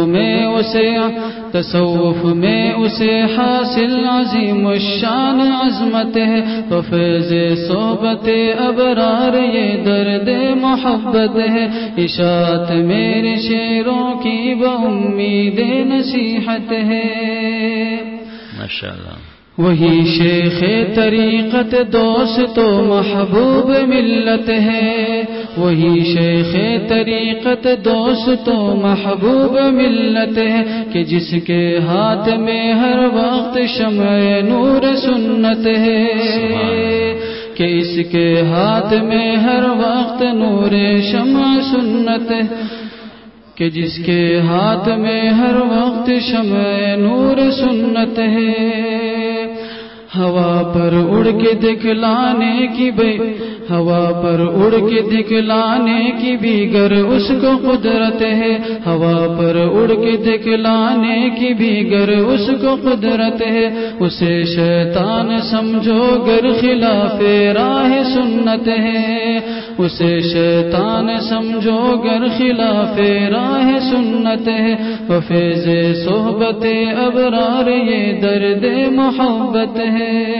Speaker 3: میں اسے حاصل عظیم الشان عظمت ہے، فیض صحبت ابرار یہ درد محبت ہے، اشاعت میرے شعروں کی بامید نصیحت ہے،
Speaker 2: ماشاءاللہ۔
Speaker 3: وہی شیخ طریقت دوست و محبوب ملت ہے، وہی شیخ طریقت دوست و محبوب ملت ہے، کہ جس کے ہاتھ میں ہر وقت شمع نور سنت ہے، کہ اس کے ہاتھ میں ہر وقت نور شمع سنت ہے، کہ جس کے ہاتھ میں ہر وقت شمع نور سنت ہے، ہوا پر اڑ کے دکھلانے کی ہوا پر اڑ کے دکھلانے کی بھی گر اس کو قدرت ہے، ہوا پر اڑ کے دکھلانے کی بھی گر اس کو قدرت ہے، اسے شیطان سمجھو گر خلاف راہ سنت ہے، اسے شیطان سمجھو گر خلاف راہ سنت ہے، وفیض صحبت ابرار یہ درد محبت ہے،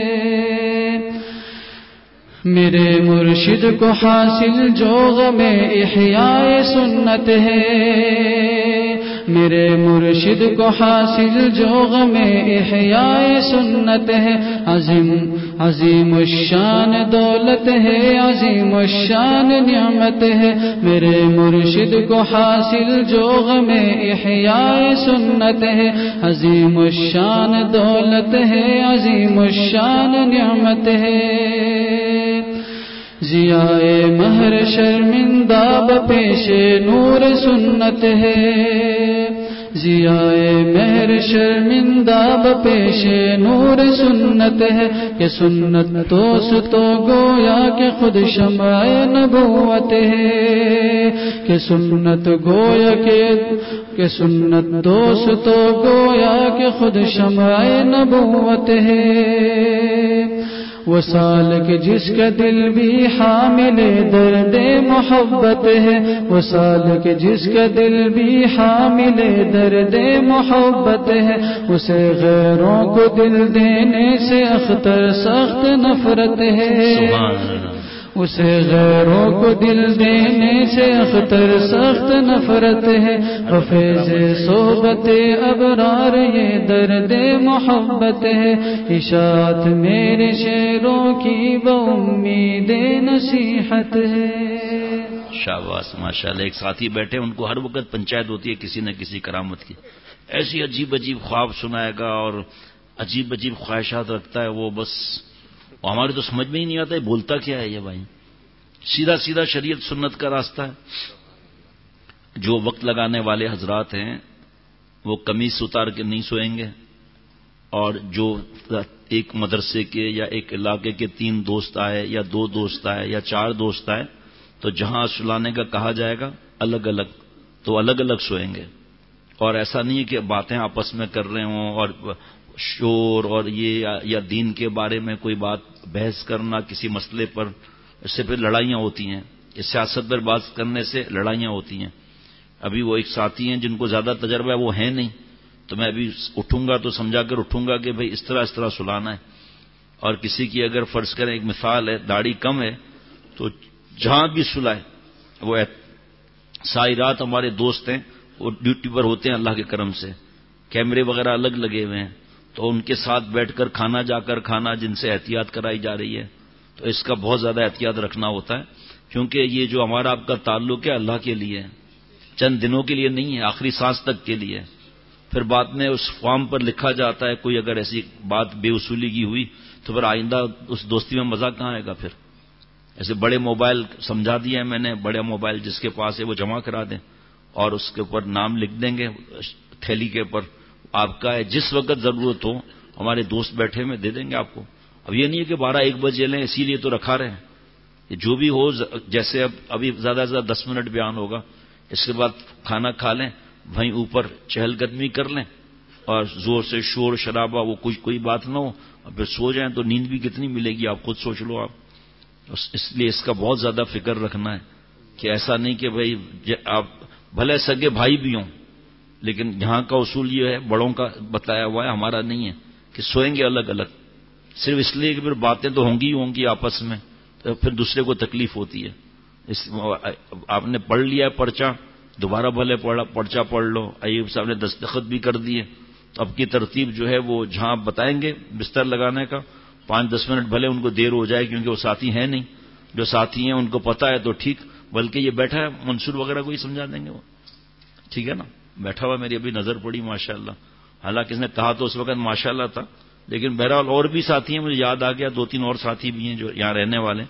Speaker 3: میرے مرشد کو حاصل جو غم احیاء سنت ہے، میرے مرشد کو حاصل جو غم احیاء سنت ہے، عظیم الشان دولت ہے، عظیم الشان نعمت ہے، میرے مرشد کو حاصل جو غم احیاء سنت ہے، عظیم الشان دولت ہے، عظیم الشان نعمت ہے، ضیاء مہر شرمندہ بپیش نور سنت ہے، ضیاء مہر شرمندہ بپیش نور سنت ہے، کہ سنت دوست تو گویا کہ خود شمع نبوت ہے، کہ سنت گویا کہ سنت دوست تو گویا کہ خود شمع نبوت ہے، وہ سالک جس کا دل بھی حامل درد محبت ہے، وہ سالک جس کا دل بھی حامل درد محبت ہے، اسے غیروں کو دل دینے سے اختر سخت نفرت ہے، اسے غیروں کو دل دینے سے اختر سخت نفرت ہے، فیض صحبت ابرار یہ درد محبت ہے، اشاعت میرے شعروں کی بامید نصیحت ہے۔
Speaker 2: شاباش ماشاءاللہ. ایک ساتھی بیٹھے ان کو ہر وقت پنچایت ہوتی ہے کسی نہ کسی کرامت کی. ایسی عجیب عجیب خواب سنائے گا اور عجیب عجیب خواہشات رکھتا ہے وہ. بس ہمارے تو سمجھ میں ہی نہیں آتا ہے بولتا کیا ہے یہ بھائی. سیدھا سیدھا شریعت سنت کا راستہ ہے. جو وقت لگانے والے حضرات ہیں وہ قمیص اتار کے نہیں سوئیں گے, اور جو ایک مدرسے کے یا ایک علاقے کے 3 دوست آئے یا 2 دوست آئے یا 4 دوست آئے تو جہاں سلانے کا کہا جائے گا الگ الگ تو الگ الگ سوئیں گے. اور ایسا نہیں ہے کہ باتیں آپس میں کر رہے ہوں اور شور اور یہ یا دین کے بارے میں کوئی بات بحث کرنا کسی مسئلے پر, اس سے پھر لڑائیاں ہوتی ہیں. اس سیاست پر بات کرنے سے لڑائیاں ہوتی ہیں. ابھی وہ ایک ساتھی ہیں جن کو زیادہ تجربہ ہے وہ ہیں نہیں, تو میں ابھی اٹھوں گا تو سمجھا کر اٹھوں گا کہ بھئی اس طرح سلانا ہے. اور کسی کی اگر فرض کریں ایک مثال ہے داڑھی کم ہے تو جہاں بھی سلائے وہ ساری رات. ہمارے دوست ہیں وہ ڈیوٹی پر ہوتے ہیں اللہ کے کرم سے, کیمرے وغیرہ الگ لگے ہوئے ہیں, تو ان کے ساتھ بیٹھ کر کھانا جا کر کھانا جن سے احتیاط کرائی جا رہی ہے. تو اس کا بہت زیادہ احتیاط رکھنا ہوتا ہے, کیونکہ یہ جو ہمارا آپ کا تعلق ہے اللہ کے لیے ہے, چند دنوں کے لیے نہیں ہے, آخری سانس تک کے لیے. پھر بعد میں اس فارم پر لکھا جاتا ہے کوئی اگر ایسی بات بے اصولی کی ہوئی تو پھر آئندہ اس دوستی میں مزہ کہاں آئے گا. پھر ایسے بڑے موبائل سمجھا دیا ہے میں نے, بڑے موبائل جس کے پاس ہے وہ جمع کرا دیں اور اس کے اوپر نام لکھ دیں گے تھیلی کے اوپر, آپ کا ہے, جس وقت ضرورت ہو ہمارے دوست بیٹھے میں دے دیں گے آپ کو. اب یہ نہیں ہے کہ 12-1 بجے لیں اسی لیے تو رکھا رہے ہیں. جو بھی ہو, جیسے ابھی زیادہ سے زیادہ 10 منٹ بیان ہوگا, اس کے بعد کھانا کھا لیں, وہیں اوپر چہل قدمی کر لیں اور زور سے شور شرابہ وہ کوئی بات نہ ہو, اور پھر سو جائیں تو نیند بھی کتنی ملے گی آپ خود سوچ لو آپ. اس لیے اس کا بہت زیادہ فکر رکھنا ہے کہ ایسا نہیں کہ بھئی آپ بھلے سگے بھائی بھی ہوں, لیکن یہاں کا اصول یہ ہے بڑوں کا بتایا ہوا ہے, ہمارا نہیں ہے کہ سوئیں گے الگ الگ, صرف اس لیے کہ پھر باتیں تو ہوں گی آپس میں, تو پھر دوسرے کو تکلیف ہوتی ہے. آپ نے پڑھ لیا ہے پرچہ, دوبارہ بھلے پرچہ پڑھ لو. ایوب صاحب نے دستخط بھی کر دیے, تو اب کی ترتیب جو ہے وہ جہاں بتائیں گے بستر لگانے کا 5-10 منٹ بھلے ان کو دیر ہو جائے کیونکہ وہ ساتھی ہیں نہیں, جو ساتھی ہیں ان کو پتہ ہے تو ٹھیک, بلکہ یہ بیٹھا ہے منصور وغیرہ کو ہی سمجھا دیں گے وہ, ٹھیک ہے نا. بیٹھا ہوا میری ابھی نظر پڑی ماشاءاللہ, حالانکہ اس نے کہا تو اس وقت ماشاءاللہ تھا, لیکن بہرحال اور بھی ساتھی ہیں, مجھے یاد آ گیا 2-3 اور ساتھی بھی ہیں جو یہاں رہنے والے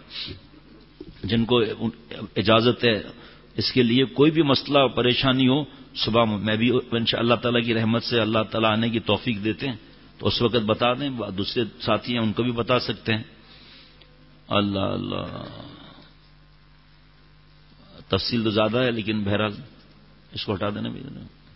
Speaker 2: جن کو اجازت ہے. اس کے لیے کوئی بھی مسئلہ پریشانی ہو صبح میں بھی انشاء اللہ تعالیٰ کی رحمت سے اللہ تعالیٰ آنے کی توفیق دیتے ہیں تو اس وقت بتا دیں, دوسرے ساتھی ہیں ان کو بھی بتا سکتے ہیں. اللہ اللہ, تفصیل تو زیادہ ہے لیکن بہرحال اس کو ہٹا دینا بھی.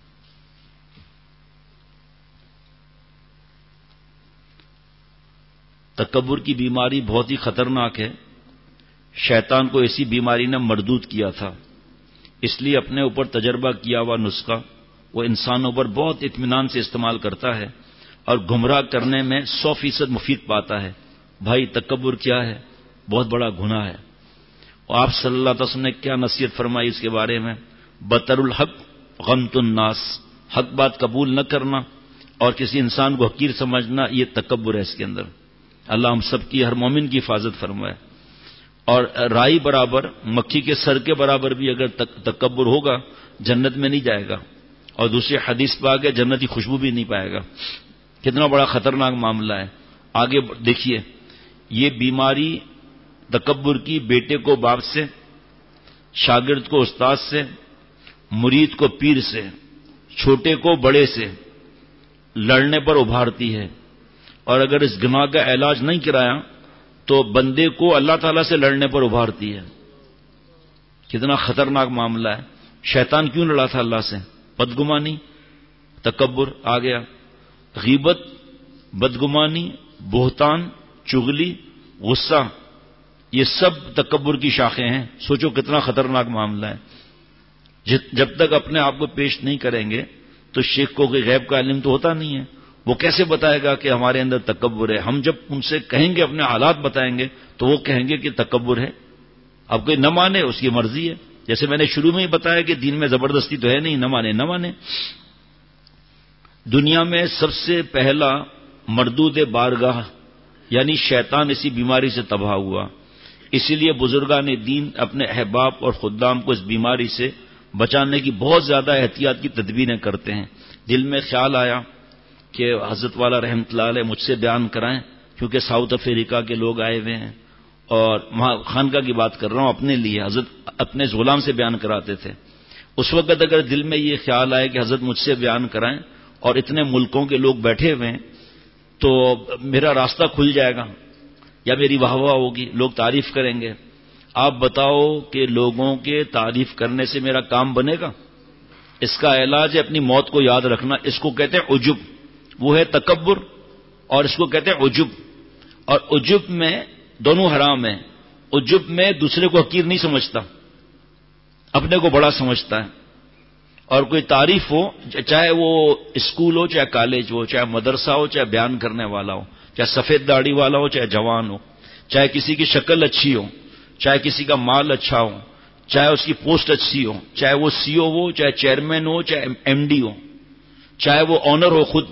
Speaker 2: تکبر کی بیماری بہت ہی خطرناک ہے. شیطان کو ایسی بیماری نے مردود کیا تھا, اس لیے اپنے اوپر تجربہ کیا ہوا نسخہ وہ انسانوں پر بہت اطمینان سے استعمال کرتا ہے اور گمراہ کرنے میں 100% مفید پاتا ہے. بھائی تکبر کیا ہے؟ بہت بڑا گناہ ہے. اور آپ صلی اللہ علیہ وسلم نے کیا نصیحت فرمائی اس کے بارے میں؟ بطر الحق غمت الناس, حق بات قبول نہ کرنا اور کسی انسان کو حقیر سمجھنا, یہ تکبر ہے اس کے اندر. اللہ ہم سب کی, ہر مومن کی حفاظت فرمائے. اور رائی برابر, مکھی کے سر کے برابر بھی اگر تکبر ہوگا جنت میں نہیں جائے گا, اور دوسری حدیث پا کے جنت کی خوشبو بھی نہیں پائے گا. کتنا بڑا خطرناک معاملہ ہے. آگے دیکھیے, یہ بیماری تکبر کی بیٹے کو باپ سے, شاگرد کو استاد سے, مرید کو پیر سے, چھوٹے کو بڑے سے لڑنے پر ابھارتی ہے. اور اگر اس گناہ کا علاج نہیں کرایا تو بندے کو اللہ تعالیٰ سے لڑنے پر ابھارتی ہے. کتنا خطرناک معاملہ ہے. شیطان کیوں لڑا تھا اللہ سے؟ بدگمانی, تکبر آ گیا. غیبت, بدگمانی, بہتان, چغلی, غصہ, یہ سب تکبر کی شاخیں ہیں. سوچو کتنا خطرناک معاملہ ہے. جب تک اپنے آپ کو پیش نہیں کریں گے تو شیخ کو کوئی غیب کا علم تو ہوتا نہیں ہے, وہ کیسے بتائے گا کہ ہمارے اندر تکبر ہے؟ ہم جب ان سے کہیں گے, اپنے حالات بتائیں گے, تو وہ کہیں گے کہ تکبر ہے. اب کوئی نہ مانے اس کی مرضی ہے. جیسے میں نے شروع میں ہی بتایا کہ دین میں زبردستی تو ہے نہیں, نہ مانے نہ مانے. دنیا میں سب سے پہلا مردود بارگاہ یعنی شیطان اسی بیماری سے تباہ ہوا. اسی لیے بزرگان دین اپنے احباب اور خدام کو اس بیماری سے بچانے کی بہت زیادہ احتیاط کی تدبیریں کرتے ہیں. دل میں خیال آیا کہ حضرت والا رحمۃ اللہ علیہ مجھ سے بیان کرائیں، کیونکہ ساؤتھ افریقہ کے لوگ آئے ہوئے ہیں، اور خانقاہ کی بات کر رہا ہوں اپنے لیے. حضرت اپنے غلام سے بیان کراتے تھے. اس وقت اگر دل میں یہ خیال آئے کہ حضرت مجھ سے بیان کرائیں اور اتنے ملکوں کے لوگ بیٹھے ہوئے ہیں تو میرا راستہ کھل جائے گا یا میری واہ واہ ہوگی، لوگ تعریف کریں گے. آپ بتاؤ کہ لوگوں کے تعریف کرنے سے میرا کام بنے گا؟ اس کا علاج ہے اپنی موت کو یاد رکھنا. اس کو کہتے ہیں عجب، وہ ہے تکبر، اور اس کو کہتے ہیں عجب. اور عجب میں دونوں حرام ہیں. عجب میں دوسرے کو حقیر نہیں سمجھتا، اپنے کو بڑا سمجھتا ہے. اور کوئی تعریف ہو، چاہے وہ اسکول ہو، چاہے کالج ہو، چاہے مدرسہ ہو، چاہے بیان کرنے والا ہو، چاہے سفید داڑھی والا ہو، چاہے جوان ہو، چاہے کسی کی شکل اچھی ہو، چاہے کسی کا مال اچھا ہو، چاہے اس کی پوسٹ اچھی ہو، چاہے وہ سی او ہو، چاہے چیئرمین ہو، چاہے ایم ڈی ہو، چاہے وہ آنر ہو خود،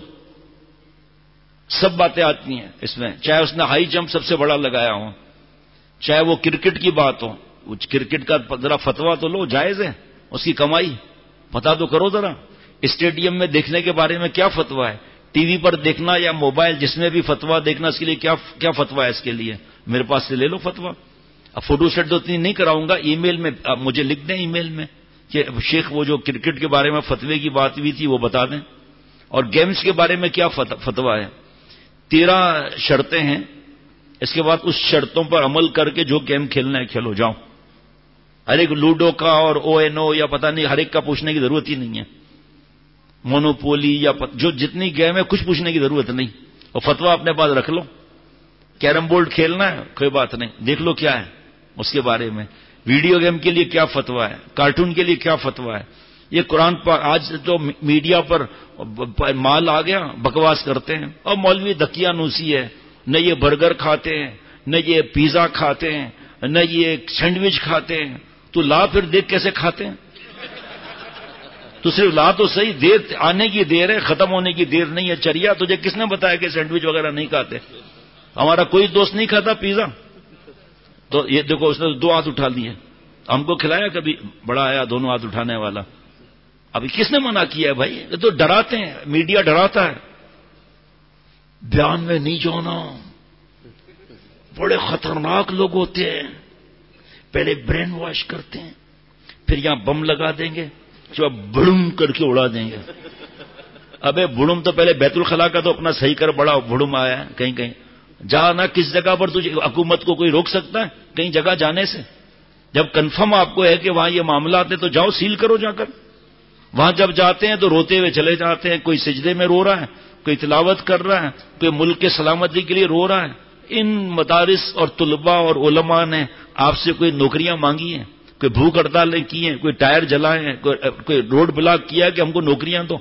Speaker 2: سب باتیں آتی ہیں اس میں. چاہے اس نے ہائی جمپ سب سے بڑا لگایا ہو، چاہے وہ کرکٹ کی بات ہو. کرکٹ کا ذرا فتوا تو لو، جائز ہے اس کی کمائی، پتا تو کرو ذرا. اسٹیڈیم میں دیکھنے کے بارے میں کیا فتوا ہے؟ ٹی وی پر دیکھنا یا موبائل، جس میں بھی فتوا دیکھنا، اس کے لیے کیا فتوا ہے اس کے لیے؟ میرے پاس سے لے لو فتوا. اب فوٹو سیٹ تو اتنی نہیں کراؤں گا، ای میل میں آپ مجھے لکھ دیں ای میل میں کہ شیخ وہ جو کرکٹ کے بارے میں فتوے کی بات ہوئی تھی وہ بتا دیں. اور گیمز کے بارے میں کیا فتوا ہے؟ 13 شرطیں ہیں. اس کے بعد اس شرطوں پر عمل کر کے جو گیم کھیلنا ہے کھیلو، جاؤ. ہر ایک لوڈو کا اور او این او یا پتہ نہیں، ہر ایک کا پوچھنے کی ضرورت ہی نہیں ہے. مونوپولی یا جو جتنی گیم ہے کچھ پوچھنے کی ضرورت نہیں. اور فتوا اپنے پاس رکھ لو. کیرم بورڈ کھیلنا ہے، کوئی بات نہیں، دیکھ لو کیا ہے اس کے بارے میں. ویڈیو گیم کے لیے کیا فتوا ہے، کارٹون کے لیے کیا فتوا ہے. یہ قرآن پر آج تو میڈیا پر مال آ گیا، بکواس کرتے ہیں. اور مولوی دکیا نوسی ہے، نہ یہ برگر کھاتے ہیں، نہ یہ پیزا کھاتے ہیں، نہ یہ سینڈوچ کھاتے ہیں. تو لا پھر دیکھ کیسے کھاتے ہیں. تو صرف لا تو صحیح، دیر آنے کی دیر ہے، ختم ہونے کی دیر نہیں ہے. چریا تجھے کس نے بتایا کہ سینڈوچ وغیرہ نہیں کھاتے؟ ہمارا کوئی دوست نہیں کھاتا پیزا. تو یہ دیکھو اس نے 2 ہاتھ اٹھا لیے. ہم کو کھلایا کبھی؟ بڑا آیا 2 ہاتھ اٹھانے والا. ابھی کس نے منع کیا ہے بھائی؟ یہ تو ڈراتے ہیں، میڈیا ڈراتا ہے. بیان میں نہیں جانا، بڑے خطرناک لوگ ہوتے ہیں، پہلے برین واش کرتے ہیں، پھر یہاں بم لگا دیں گے جو اب بڑم کر کے اڑا دیں گے. ابے بڑم تو پہلے بیت الخلا کا تو اپنا صحیح کر، بڑا بڑم آیا ہے کہیں کہیں. جانا کس جگہ پر تجھے حکومت کو کوئی روک سکتا ہے کہیں جگہ جانے سے؟ جب کنفرم آپ کو ہے کہ وہاں یہ معاملات ہیں تو جاؤ، سیل کرو جا کر. وہاں جب جاتے ہیں تو روتے ہوئے چلے جاتے ہیں. کوئی سجدے میں رو رہا ہے، کوئی تلاوت کر رہا ہے، کوئی ملک کے سلامتی کے لیے رو رہا ہے. ان مدارس اور طلباء اور علماء نے آپ سے کوئی نوکریاں مانگی ہیں؟ کوئی بھوک ہڑتالیں کی ہیں؟ کوئی ٹائر جلائے ہیں؟ کوئی روڈ بلاک کیا کہ ہم کو نوکریاں دو؟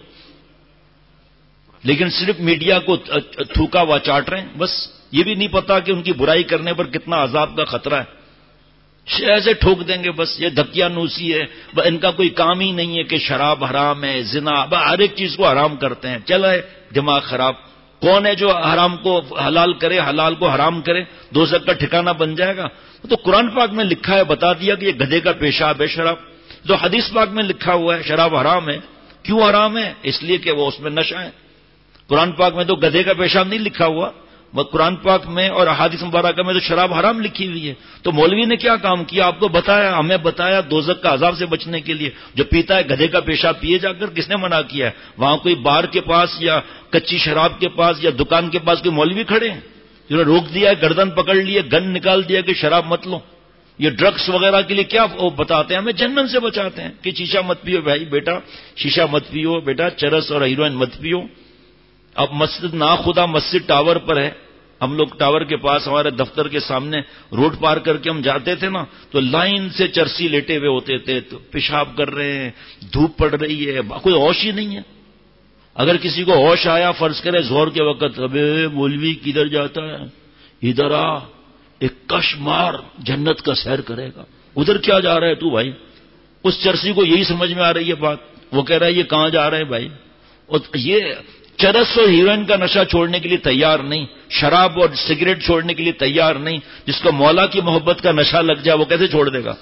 Speaker 2: لیکن صرف میڈیا کو تھوکا ہوا چاٹ رہے ہیں. بس یہ بھی نہیں پتا کہ ان کی برائی کرنے پر کتنا عذاب کا خطرہ ہے. ایسے ٹھوک دیں گے بس. یہ دھکیا نوسی ہے، ان کا کوئی کام ہی نہیں ہے کہ شراب حرام ہے، زنا، ہر ایک چیز کو حرام کرتے ہیں. چل ہے دماغ خراب. کون ہے جو حرام کو حلال کرے، حلال کو حرام کرے؟ دوزخ کا ٹھکانہ بن جائے گا. تو قرآن پاک میں لکھا ہے، بتا دیا کہ یہ گدھے کا پیشاب ہے شراب. تو حدیث پاک میں لکھا ہوا ہے شراب حرام ہے. کیوں حرام ہے؟ اس لیے کہ وہ اس میں نشہ ہے. قرآن پاک میں تو گدھے کا پیشاب نہیں لکھا ہوا، قرآن پاک میں اور احادیث مبارکہ میں تو شراب حرام لکھی ہوئی ہے. تو مولوی نے کیا کام کیا؟ آپ کو بتایا، ہمیں بتایا دوزخ کا عذاب سے بچنے کے لیے. جو پیتا ہے گدھے کا پیشاب پیے جا کر، کس نے منع کیا ہے؟ وہاں کوئی بار کے پاس یا کچی شراب کے پاس یا دکان کے پاس کوئی مولوی کھڑے ہیں جنہوں نے روک دیا ہے، گردن پکڑ لیے، گن نکال دیا کہ شراب مت لو؟ یہ ڈرگس وغیرہ کے لیے کیا بتاتے ہیں؟ ہمیں جنن سے بچاتے ہیں کہ شیشہ مت پیو بھائی بیٹا، شیشہ مت پیو بیٹا، چرس اور ہیروئن مت پیو. اب مسجد ناخدا مسجد ٹاور پر ہے. ہم لوگ ٹاور کے پاس ہمارے دفتر کے سامنے روڈ پار کر کے ہم جاتے تھے نا، تو لائن سے چرسی لیٹے ہوئے ہوتے تھے، تو پیشاب کر رہے ہیں، دھوپ پڑ رہی ہے، کوئی ہوش ہی نہیں ہے. اگر کسی کو ہوش آیا فرض کرے زہر کے وقت، ابے مولوی کدھر جاتا ہے، ادھر آ، ایک کش مار، جنت کا سیر کرے گا. ادھر کیا جا رہا ہے تو بھائی؟ اس چرسی کو یہی سمجھ میں آ رہی ہے بات. وہ کہہ رہا ہے یہ کہاں جا رہے ہیں بھائی؟ اور یہ چرس اور ہیروئن کا نشہ چھوڑنے کے لیے تیار نہیں، شراب اور سگریٹ چھوڑنے کے لیے تیار نہیں، جس کو مولا کی محبت کا نشہ لگ جائے وہ کیسے چھوڑ دے گا؟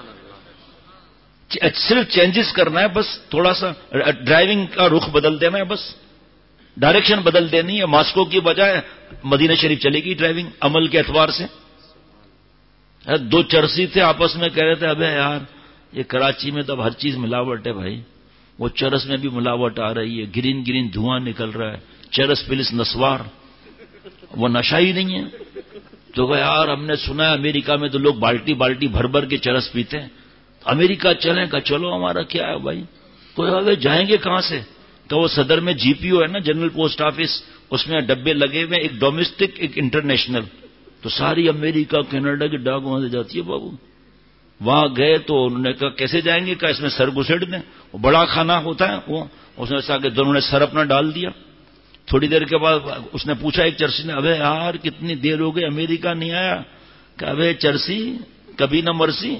Speaker 2: صرف چینجز کرنا ہے، بس تھوڑا سا ڈرائیونگ کا رخ بدل دینا ہے، بس ڈائریکشن بدل دینی ہے، ماسکو کی بجائے مدینہ شریف چلے گی ڈرائیونگ عمل کے اعتبار سے۔ دو چرسی تھے آپس میں کہہ رہے تھے ابے یار یہ کراچی میں تو اب ہر چیز ملاوٹ ہے بھائی، وہ چرس میں بھی ملاوٹ آ رہی ہے، گرین گرین دھواں نکل رہا ہے، چرس پلس نسوار، وہ نشہ ہی نہیں ہے۔ تو کہ یار ہم نے سنا ہے امریکہ میں تو لوگ بالٹی بالٹی بھر بھر کے چرس پیتے ہیں، امریکہ چلیں کا چلو ہمارا کیا ہے بھائی، تو جائیں گے کہاں سے؟ تو وہ صدر میں جی پی او ہے نا، جنرل پوسٹ آفس، اس میں ڈبے لگے ہوئے، ایک ڈومیسٹک ایک انٹرنیشنل، تو ساری امریکہ کینیڈا کی ڈاک وہاں سے جاتی ہے بابو۔ وہاں گئے تو انہوں نے کہا کیسے جائیں گے، کہا اس میں سر گھسیٹ دیں، وہ بڑا کھانا ہوتا ہے وہ، اس نے ایسا کہ دونوں نے سر اپنا ڈال دیا۔ تھوڑی دیر کے بعد اس نے پوچھا ایک چرسی نے، ابے یار کتنی دیر ہو گئی امریکہ نہیں آیا؟ کہ ابے چرسی کبھی نہ مرسی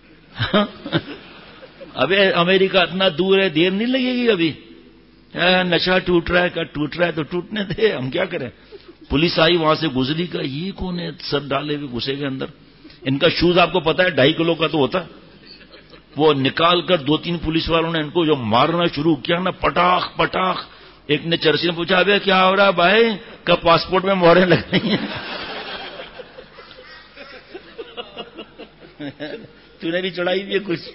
Speaker 2: ابے امریکہ اتنا دور ہے، دیر نہیں لگے گی ابھی، نشہ ٹوٹ رہا ہے، کہ ٹوٹ رہا ہے تو ٹوٹنے دے، ہم کیا کریں۔ پولیس آئی وہاں سے گزری، کا یہ کون ہے سر ڈالے ہوئے گھسے گئے اندر، ان کا شوز آپ کو پتا ہے 2.5 کلو کا تو ہوتا ہے، وہ نکال کر 2-3 پولیس والوں نے ان کو جو مارنا شروع کیا نا، پٹاخ پٹاخ۔ ایک نے چرسی نے پوچھا ابے کیا ہو رہا ہے بھائی، کب پاسپورٹ میں مہریں لگ رہی ہیں تو نے بھی چڑھائی بھی ہے کچھ۔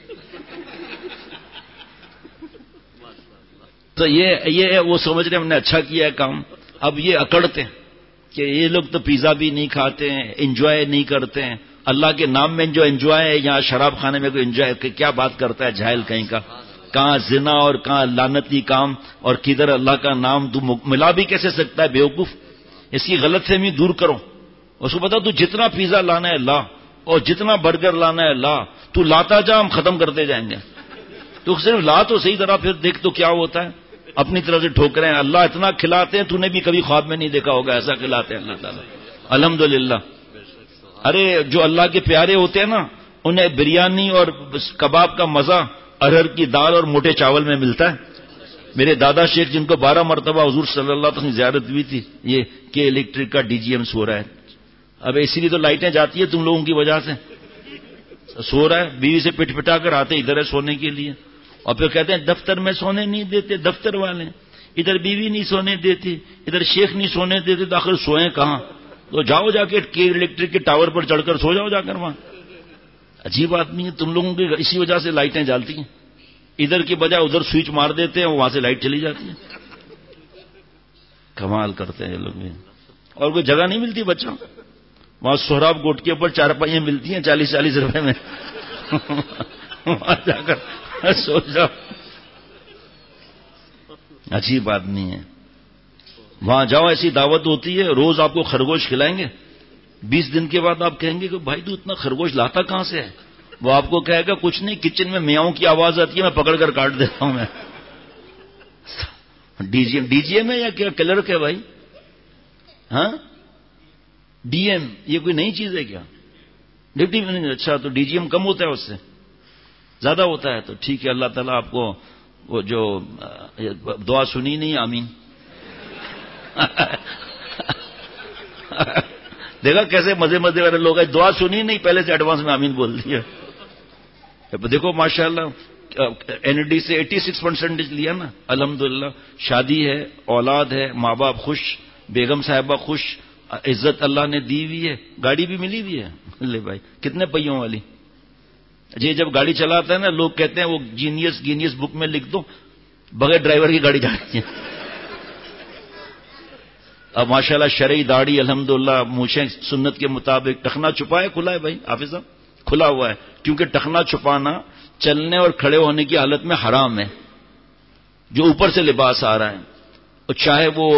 Speaker 2: تو یہ وہ سمجھ رہے ہم نے اچھا کیا ہے کام، اب یہ اکڑتے ہیں کہ یہ لوگ تو پیزا بھی نہیں کھاتے ہیں، انجوائے نہیں کرتے ہیں، اللہ کے نام میں جو انجوائے ہے یہاں شراب خانے میں کوئی انجوائے کیا بات کرتا ہے جاہل کہیں کا، کہاں زنا اور کہاں لعنتی کام اور کدھر اللہ کا نام تو ملا بھی کیسے سکتا ہے بیوقوف۔ اس کی غلط فہمی دور کرو، اس کو بتا تو جتنا پیزا لانا ہے لا، اور جتنا برگر لانا ہے لا، تو لاتا جا ہم ختم کرتے جائیں گے، تو صرف لا تو صحیح طرح، پھر دیکھ تو کیا ہوتا ہے۔ اپنی طرف سے ٹھوکریں، اللہ اتنا کھلاتے ہیں تو نے بھی کبھی خواب میں نہیں دیکھا ہوگا، ایسا کھلاتے ہیں اللہ تعالیٰ الحمدللہ۔ ارے جو اللہ کے پیارے ہوتے ہیں نا انہیں بریانی اور کباب کا مزہ ارہر کی دال اور موٹے چاول میں ملتا ہے۔ میرے دادا شیخ جن کو 12 مرتبہ حضور صلی اللہ علیہ وسلم زیارت ہوئی تھی، یہ کہ الیکٹرک کا ڈی جی ایم سو رہا ہے، اب اسی لیے تو لائٹیں جاتی ہیں تم لوگوں کی وجہ سے، سو رہا ہے، بیوی سے پٹ پٹا کر آتے ادھر ہے سونے کے لیے، اور پھر کہتے ہیں دفتر میں سونے نہیں دیتے دفتر والے، ادھر بیوی نہیں سونے دیتی، ادھر شیخ نہیں سونے دیتے، تو آخر سوئیں کہاں؟ تو جاؤ جا کے الیکٹرک کے ٹاور پر چڑھ کر سو جاؤ جا کر وہاں۔ عجیب آدمی ہے، تم لوگوں کی اسی وجہ سے لائٹیں جالتی ہیں، ادھر کی بجائے ادھر سوئچ مار دیتے ہیں، وہاں سے لائٹ چلی جاتی ہے۔ کمال کرتے ہیں یہ لوگ بھی، اور کوئی جگہ نہیں ملتی بچوں، وہاں سہراب گوٹ کے اوپر 4 پائیاں ملتی ہیں 40-40 روپے میں وہاں جا کر سو جاؤ۔ عجیب آدمی ہے، وہاں جاؤ ایسی دعوت ہوتی ہے، روز آپ کو خرگوش کھلائیں گے، 20 دن کے بعد آپ کہیں گے کہ بھائی تو اتنا خرگوش لاتا کہاں سے ہے؟ وہ آپ کو کہے گا کچھ نہیں، کچن میں میاؤں کی آواز آتی ہے میں پکڑ کر کاٹ دیتا ہوں میں۔ ڈی جی ایم ہے یا کیا کلرک ہے بھائی؟ ہاں ڈی ایم یہ کوئی نئی چیز ہے کیا؟ ڈپٹی، اچھا تو ڈی جی ایم کم ہوتا ہے اس سے زیادہ ہوتا ہے، تو ٹھیک ہے، اللہ تعالیٰ آپ کو وہ جو دعا سنی نہیں، آمین دیکھا کیسے مزے مزے والے لوگ ہیں، دعا سنی نہیں پہلے سے ایڈوانس میں آمین بول دیا۔ دیکھو ماشاءاللہ این ڈی سے 86% لیا نا، الحمدللہ، شادی ہے، اولاد ہے، ماں باپ خوش، بیگم صاحبہ خوش، عزت اللہ نے دی ہوئی ہے، گاڑی بھی ملی ہوئی ہے۔ لے بھائی کتنے پہیوں والی؟ جی جب گاڑی چلاتا ہے نا لوگ کہتے ہیں وہ گینیس بک میں لکھ دو، بغیر ڈرائیور کی گاڑی جاتی ہے۔ اب ماشاءاللہ شرعی داڑھی الحمدللہ، مونچھیں سنت کے مطابق، ٹخنا چھپا ہے کھلا ہے بھائی حافظ صاحب؟ کھلا ہوا ہے، کیونکہ ٹخنا چھپانا چلنے اور کھڑے ہونے کی حالت میں حرام ہے۔ جو اوپر سے لباس آ رہا ہے، اور چاہے وہ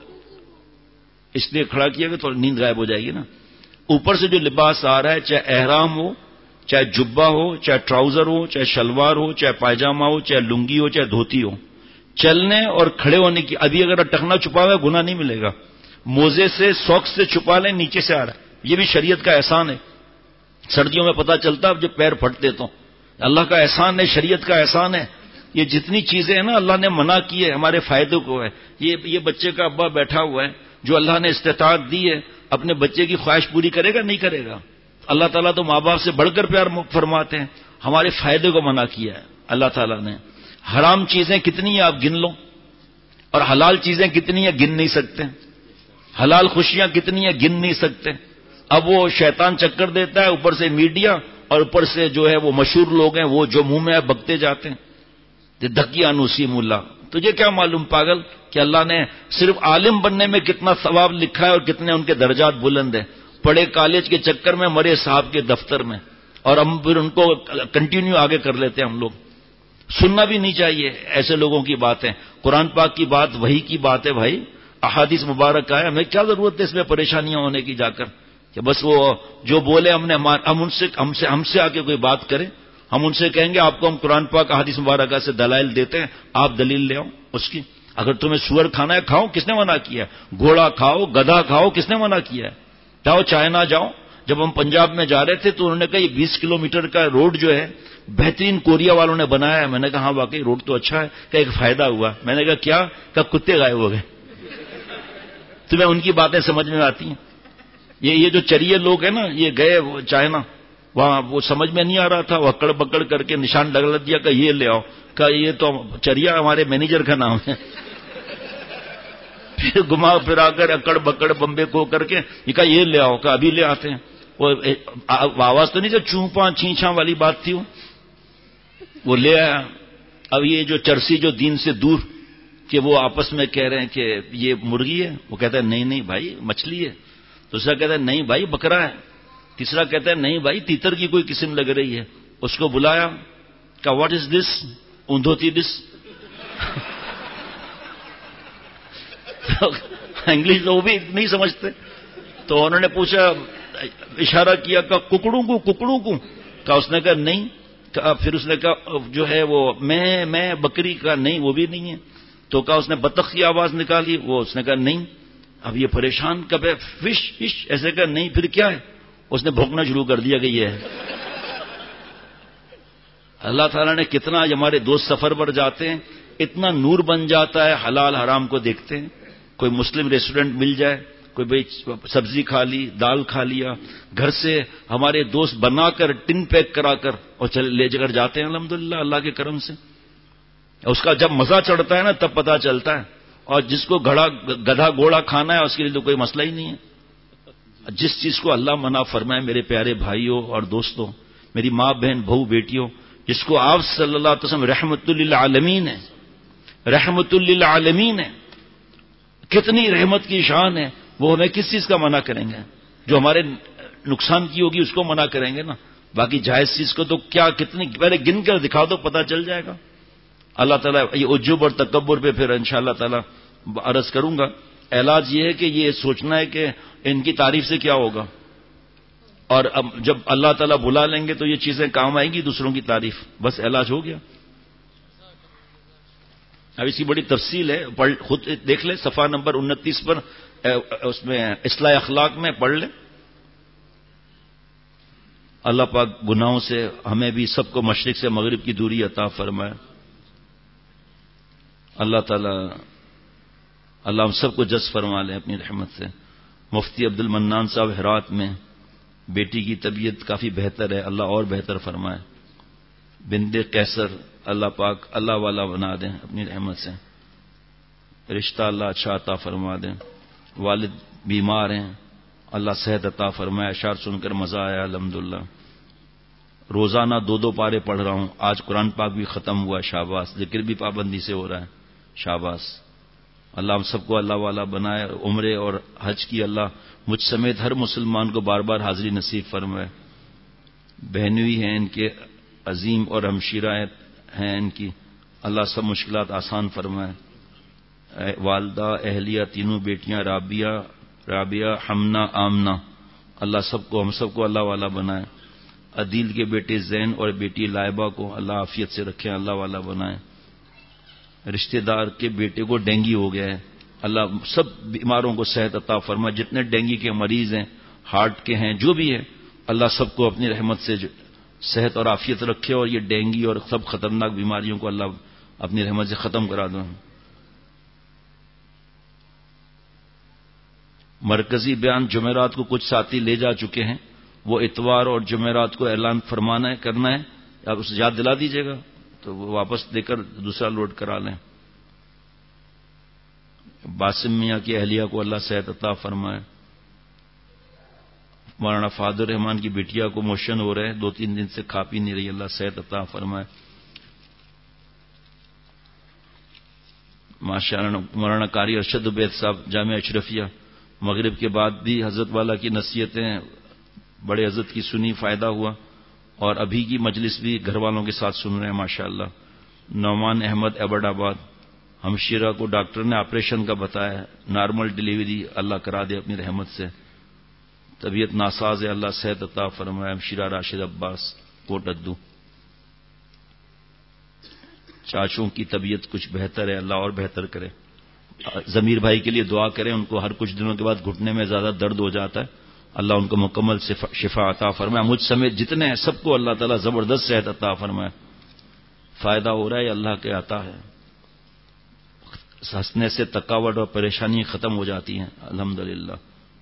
Speaker 2: اس لیے کھڑا کیا کہ تو نیند غائب ہو جائے گی نا، اوپر سے جو لباس آ رہا ہے، چاہے احرام ہو، چاہے جبہ ہو، چاہے ٹراؤزر ہو، چاہے شلوار ہو، چاہے پائجامہ ہو، چاہے لنگی ہو، چاہے دھوتی ہو، چلنے اور کھڑے ہونے کی، ابھی اگر ٹخنا چھپا ہوا ہے گناہ نہیں ملے گا، موزے سے ساکس سے چھپا لیں، نیچے سے آ رہا ہے، یہ بھی شریعت کا احسان ہے۔ سردیوں میں پتہ چلتا اب جب پیر پھٹتے تو اللہ کا احسان ہے، شریعت کا احسان ہے، یہ جتنی چیزیں ہیں نا اللہ نے منع کی ہے ہمارے فائدے کو ہے. یہ بچے کا ابا بیٹھا ہوا ہے, جو اللہ نے استطاعت دی ہے, اپنے بچے کی خواہش پوری کرے گا نہیں کرے گا؟ اللہ تعالیٰ تو ماں باپ سے بڑھ کر پیار فرماتے ہیں. ہمارے فائدے کو منع کیا ہے اللہ تعالیٰ نے. حرام چیزیں کتنی ہیں آپ گن لو, اور حلال چیزیں کتنی ہیں گن نہیں سکتے. حلال خوشیاں کتنی ہیں گن نہیں سکتے. اب وہ شیطان چکر دیتا ہے, اوپر سے میڈیا اور اوپر سے جو ہے وہ مشہور لوگ ہیں, وہ جو منہ میں بکتے جاتے ہیں. دھکیا نوسیم اللہ, تجھے کیا معلوم پاگل کہ اللہ نے صرف عالم بننے میں کتنا ثواب لکھا ہے اور کتنے ان کے درجات بلند ہیں. پڑھے کالج کے چکر میں, مرے صاحب کے دفتر میں, اور ہم پھر ان کو کنٹینیو آگے کر لیتے ہیں ہم لوگ. سننا بھی نہیں چاہیے ایسے لوگوں کی باتیں. قرآن پاک کی بات وہی کی بات ہے بھائی, احادیث مبارک کا ہے. ہمیں کیا ضرورت ہے اس میں پریشانیاں ہونے کی جا کر, کہ بس وہ جو بولے ہم سے آ کے کوئی بات کرے, ہم ان سے کہیں گے آپ کو ہم قرآن پاک احادیث مبارکہ سے دلائل دیتے ہیں, آپ دلیل لے آؤ اس کی. اگر تمہیں سور کھانا ہے کھاؤ, کس نے منع کیا ہے؟ گھوڑا کھاؤ, گدھا کھاؤ, کس نے منع کیا ہے؟ جاؤ چائنا جاؤ. جب ہم پنجاب میں جا رہے تھے تو انہوں نے کہا یہ 20 کلومیٹر کا روڈ جو ہے بہترین کوریا والوں نے بنایا ہے. میں نے کہا ہاں واقعی روڈ تو اچھا ہے. کہ ایک فائدہ ہوا. میں نے کہا کیا؟ کہ کتے غائب ہو گئے. تمہیں ان کی باتیں سمجھ میں آتی ہیں؟ یہ جو چریے لوگ ہیں نا, یہ گئے چائنا, وہاں وہ سمجھ میں نہیں آ رہا تھا, وہ اکڑ بکڑ کر کے نشان لگ دیا کہ یہ لے آؤ. کہ یہ تو چریا ہمارے مینیجر کا نام ہے. پھر گھما پھرا کر اکڑ بکڑ بمبے کو کر کے یہ کہا یہ لے آؤ. کہ ابھی لے آتے ہیں. وہ آواز تو نہیں جو چونپاں چھینچاں والی بات تھی, وہ لے آیا. اب یہ جو چرسی جو دین سے دور, کہ وہ آپس میں کہہ رہے ہیں کہ یہ مرغی ہے, وہ کہتا ہے نہیں بھائی مچھلی ہے. دوسرا کہتا ہے نہیں بھائی بکرا ہے. تیسرا کہتا ہے نہیں بھائی تیتر کی کوئی قسم لگ رہی ہے. اس کو بلایا, کہا what is this? اندھوتی this. English تو وہ بھی نہیں سمجھتے, تو انہوں نے پوچھا, اشارہ کیا کہ ککڑوں کو. کہا اس نے کہا نہیں. پھر اس نے کہا جو ہے وہ میں بکری کا, نہیں وہ بھی نہیں ہے. تو کہا اس نے بطخ کی آواز نکالی, وہ اس نے کہا نہیں. اب یہ پریشان, کب ہے فش ایسے کہا نہیں. پھر کیا ہے؟ اس نے بھونکنا شروع کر دیا کہ یہ ہے. اللہ تعالیٰ نے کتنا, ہمارے دوست سفر پر جاتے ہیں اتنا نور بن جاتا ہے, حلال حرام کو دیکھتے ہیں. کوئی مسلم ریسٹورنٹ مل جائے, کوئی بھائی سبزی کھا لی, دال کھا لیا, گھر سے ہمارے دوست بنا کر ٹن پیک کرا کر اور لے جا کر جاتے ہیں الحمدللہ اللہ کے کرم سے. اس کا جب مزہ چڑھتا ہے نا تب پتہ چلتا ہے. اور جس کو گدھا گھوڑا کھانا ہے اس کے لیے تو کوئی مسئلہ ہی نہیں ہے. جس چیز کو اللہ منع فرمائے میرے پیارے بھائیوں اور دوستوں, میری ماں بہن بہو بیٹیوں, جس کو آپ صلی اللہ علیہ وسلم رحمت للعالمین ہے, رحمت للعالمین ہے, کتنی رحمت کی شان ہے, وہ ہمیں کس چیز کا منع کریں گے؟ جو ہمارے نقصان کی ہوگی اس کو منع کریں گے نا. باقی جائز چیز کو تو کیا کتنی پہلے گن کر دکھا دو پتہ چل جائے گا. اللہ تعالیٰ یہ عجب اور تکبر پہ پھر انشاءاللہ تعالیٰ عرض کروں گا. علاج یہ ہے کہ یہ سوچنا ہے کہ ان کی تعریف سے کیا ہوگا, اور اب جب اللہ تعالیٰ بلا لیں گے تو یہ چیزیں کام آئیں گی, دوسروں کی تعریف, بس علاج ہو گیا. اب اس کی بڑی تفصیل ہے, خود دیکھ لیں صفحہ نمبر 29 پر, اس میں اصلاح اخلاق میں پڑھ لیں. اللہ پاک گناہوں سے ہمیں بھی سب کو مشرق سے مغرب کی دوری عطا فرمائے. اللہ تعالیٰ اللہ ہم سب کو جذب فرما لیں اپنی رحمت سے. مفتی عبد المنان صاحب ہرات میں, بیٹی کی طبیعت کافی بہتر ہے, اللہ اور بہتر فرمائے. بنت قیصر اللہ پاک اللہ والا بنا دیں اپنی رحمت سے, رشتہ اللہ اچھا عطا فرما دیں. والد بیمار ہیں, اللہ صحت عطا فرمائے. اشعار سن کر مزہ آیا الحمدللہ. روزانہ 2 پارے پڑھ رہا ہوں, آج قرآن پاک بھی ختم ہوا, شاباش. ذکر بھی پابندی سے ہو رہا ہے, شاباش. اللہ ہم سب کو اللہ والا بنائے. عمرے اور حج کی اللہ مجھ سمیت ہر مسلمان کو بار بار حاضری نصیب فرمائے. بہنوئی ہیں ان کے عظیم اور ہمشیرہ ہیں ان کی, اللہ سب مشکلات آسان فرمائے. والدہ اہلیہ تینوں بیٹیاں رابعہ حمنہ آمنہ, اللہ ہم سب کو اللہ والا بنائے. عدیل کے بیٹے زین اور بیٹی لائبہ کو اللہ عافیت سے رکھے, اللہ والا بنائے. رشتہ دار کے بیٹے کو ڈینگی ہو گیا ہے, اللہ سب بیماروں کو صحت عطا فرمائے. جتنے ڈینگی کے مریض ہیں, ہارٹ کے ہیں, جو بھی ہیں, اللہ سب کو اپنی رحمت سے صحت اور عافیت رکھے, اور یہ ڈینگی اور سب خطرناک بیماریوں کو اللہ اپنی رحمت سے ختم کرا دو. مرکزی بیان جمعرات کو کچھ ساتھی لے جا چکے ہیں، وہ اتوار اور جمعرات کو اعلان فرمانا ہے، کرنا ہے. آپ اسے یاد دلا دیجیے گا تو وہ واپس دے کر دوسرا لوڈ کرا لیں. باسم میاں کی اہلیہ کو اللہ صحت عطا فرمائے. مولانا فاضل الرحمان کی بیٹیا کو موشن ہو رہے ہیں، 2-3 دن سے کھا پی نہیں رہی، اللہ صحت عطا فرمائے. ماشاءاللہ مولانا قاری ارشد عبید صاحب جامعہ اشرفیہ، مغرب کے بعد بھی حضرت والا کی نصیحتیں بڑے حضرت کی سنی، فائدہ ہوا. اور ابھی کی مجلس بھی گھر والوں کے ساتھ سن رہے ہیں ماشاءاللہ. نعمان احمد ایبٹ آباد، ہمشیرہ کو ڈاکٹر نے آپریشن کا بتایا، نارمل ڈیلیوری اللہ کرا دے اپنی رحمت سے. طبیعت ناساز ہے، اللہ صحت عطا فرمائے. ہمشیرہ راشد عباس کوٹ ادو. چاچوں کی طبیعت کچھ بہتر ہے، اللہ اور بہتر کرے. ضمیر بھائی کے لیے دعا کریں، ان کو ہر کچھ دنوں کے بعد گھٹنے میں زیادہ درد ہو جاتا ہے، اللہ ان کو مکمل شفا عطا فرمائے. مجھ سمیت جتنے ہیں سب کو اللہ تعالیٰ زبردست صحت عطا فرمائے. فائدہ ہو رہا ہے، اللہ کے عطا ہے. ہنسنے سے تھکاوٹ اور پریشانی ختم ہو جاتی ہیں الحمدللہ.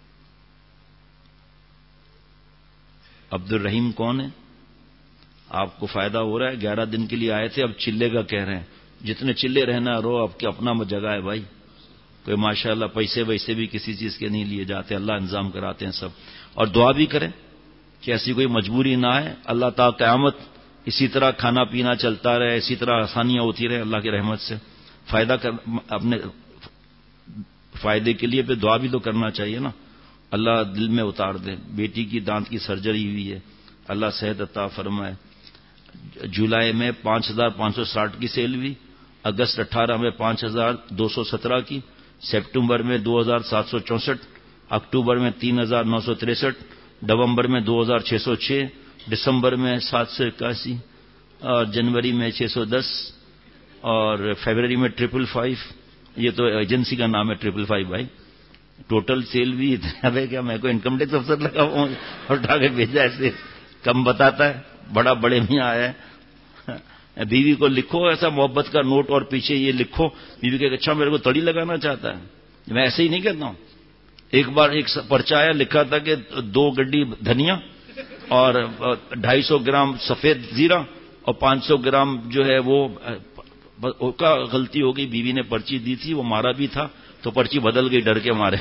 Speaker 2: عبد الرحیم کون ہے؟ آپ کو فائدہ ہو رہا ہے؟ 11 دن کے لیے آئے تھے، اب چلے کا کہہ رہے ہیں. جتنے چلے رہنا رو، اب کے اپنا جگہ ہے بھائی. کوئی ماشاءاللہ پیسے ویسے بھی کسی چیز کے نہیں لیے جاتے، اللہ انتظام کراتے ہیں سب. اور دعا بھی کریں کہ ایسی کوئی مجبوری نہ آئے، اللہ تعالی قیامت اسی طرح کھانا پینا چلتا رہے، اسی طرح آسانیاں ہوتی رہے اللہ کی رحمت سے. فائدہ اپنے فائدے کے لیے پہ دعا بھی تو کرنا چاہیے نا. اللہ دل میں اتار دے. بیٹی کی دانت کی سرجری ہوئی ہے، اللہ صحت عطا فرمائے. جولائی میں 5560 کی سیل ہوئی، اگست 18 میں 5217 کی، سپٹمبر میں 2764، اکتوبر میں 3963، نومبر میں 2606، دسمبر میں 781، اور جنوری میں 610، اور فیبرری میں 555. یہ تو ایجنسی کا نام ہے 555 بھائی. ٹوٹل سیل بھی اتنا ہے کہ میں کو انکم ٹیکس افسر لگا ہوں اٹھا کے بھیجا، ایسے کم بتاتا ہے، بڑا بڑے میں آیا ہے. بیوی کو لکھو ایسا محبت کا نوٹ اور پیچھے یہ لکھو، بیوی کہ اچھا میرے کو تڑی لگانا چاہتا ہے. میں ایسے ہی نہیں کہتا ہوں. ایک بار ایک پرچہ آیا، لکھا تھا کہ 2 گڈی دھنیا اور 250 گرام سفید زیرہ اور 500 گرام جو ہے وہ کا غلطی ہو گئی. بیوی نے پرچی دی تھی، وہ مارا بھی تھا تو پرچی بدل گئی ڈر کے مارے.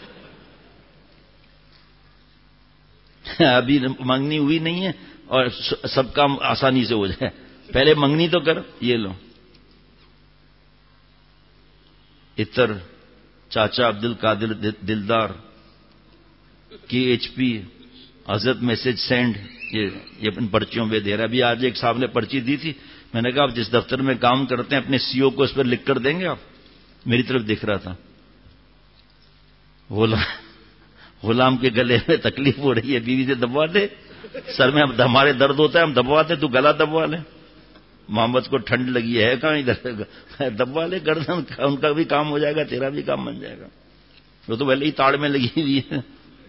Speaker 2: ابھی منگنی ہوئی نہیں ہے اور سب کام آسانی سے ہو جائے. پہلے منگنی تو کر. یہ لو اتر چاچا عبد القادر دلدار کی HP حضرت میسج سینڈ، یہ اپن پرچیوں پہ دے رہا ہے. ابھی آج ایک صاحب نے پرچی دی تھی، میں نے کہا آپ جس دفتر میں کام کرتے ہیں اپنے CO کو اس پر لکھ کر دیں گے آپ. میری طرف دیکھ رہا تھا. غلام کے گلے میں تکلیف ہو رہی ہے، بیوی سے دبوا دے. سر میں ہمارے درد ہوتا ہے ہم دبوا دیں، تو گلا دبوا لے. محمد کو ٹھنڈ لگی ہے کہاں ادھر دبوا لے، گردن ان کا بھی کام ہو جائے گا، تیرا بھی کام بن جائے گا. وہ تو پہلے ہی تاڑ میں لگی ہوئی ہے.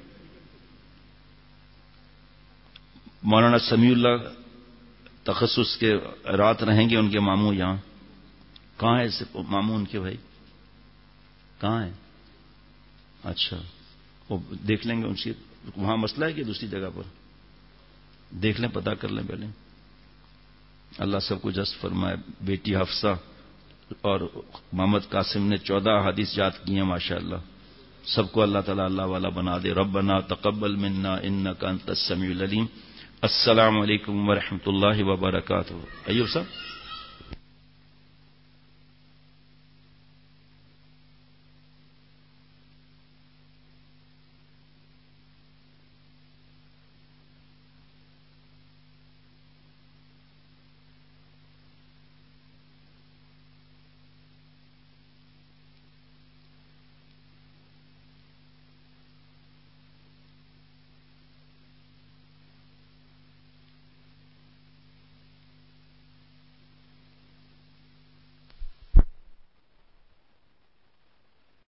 Speaker 2: مولانا سمیع اللہ تخصص کے رات رہیں گے ان کے ماموں یہاں. کہاں ہے ماموں ان کے بھائی؟ کہاں ہے؟ اچھا وہ دیکھ لیں گے ان سے. وہاں مسئلہ ہے کہ دوسری جگہ پر دیکھ لیں، پتہ کر لیں پہلے. اللہ سب کو جست فرمائے. بیٹی حفصہ اور محمد قاسم نے 14 حدیث یاد کی ہیں ماشاءاللہ. سب کو اللہ تعالیٰ اللہ والا بنا دے. ربنا تقبل منا انک انت السمیع العلیم. السلام علیکم ورحمۃ اللہ وبرکاتہ. ایوب صاحب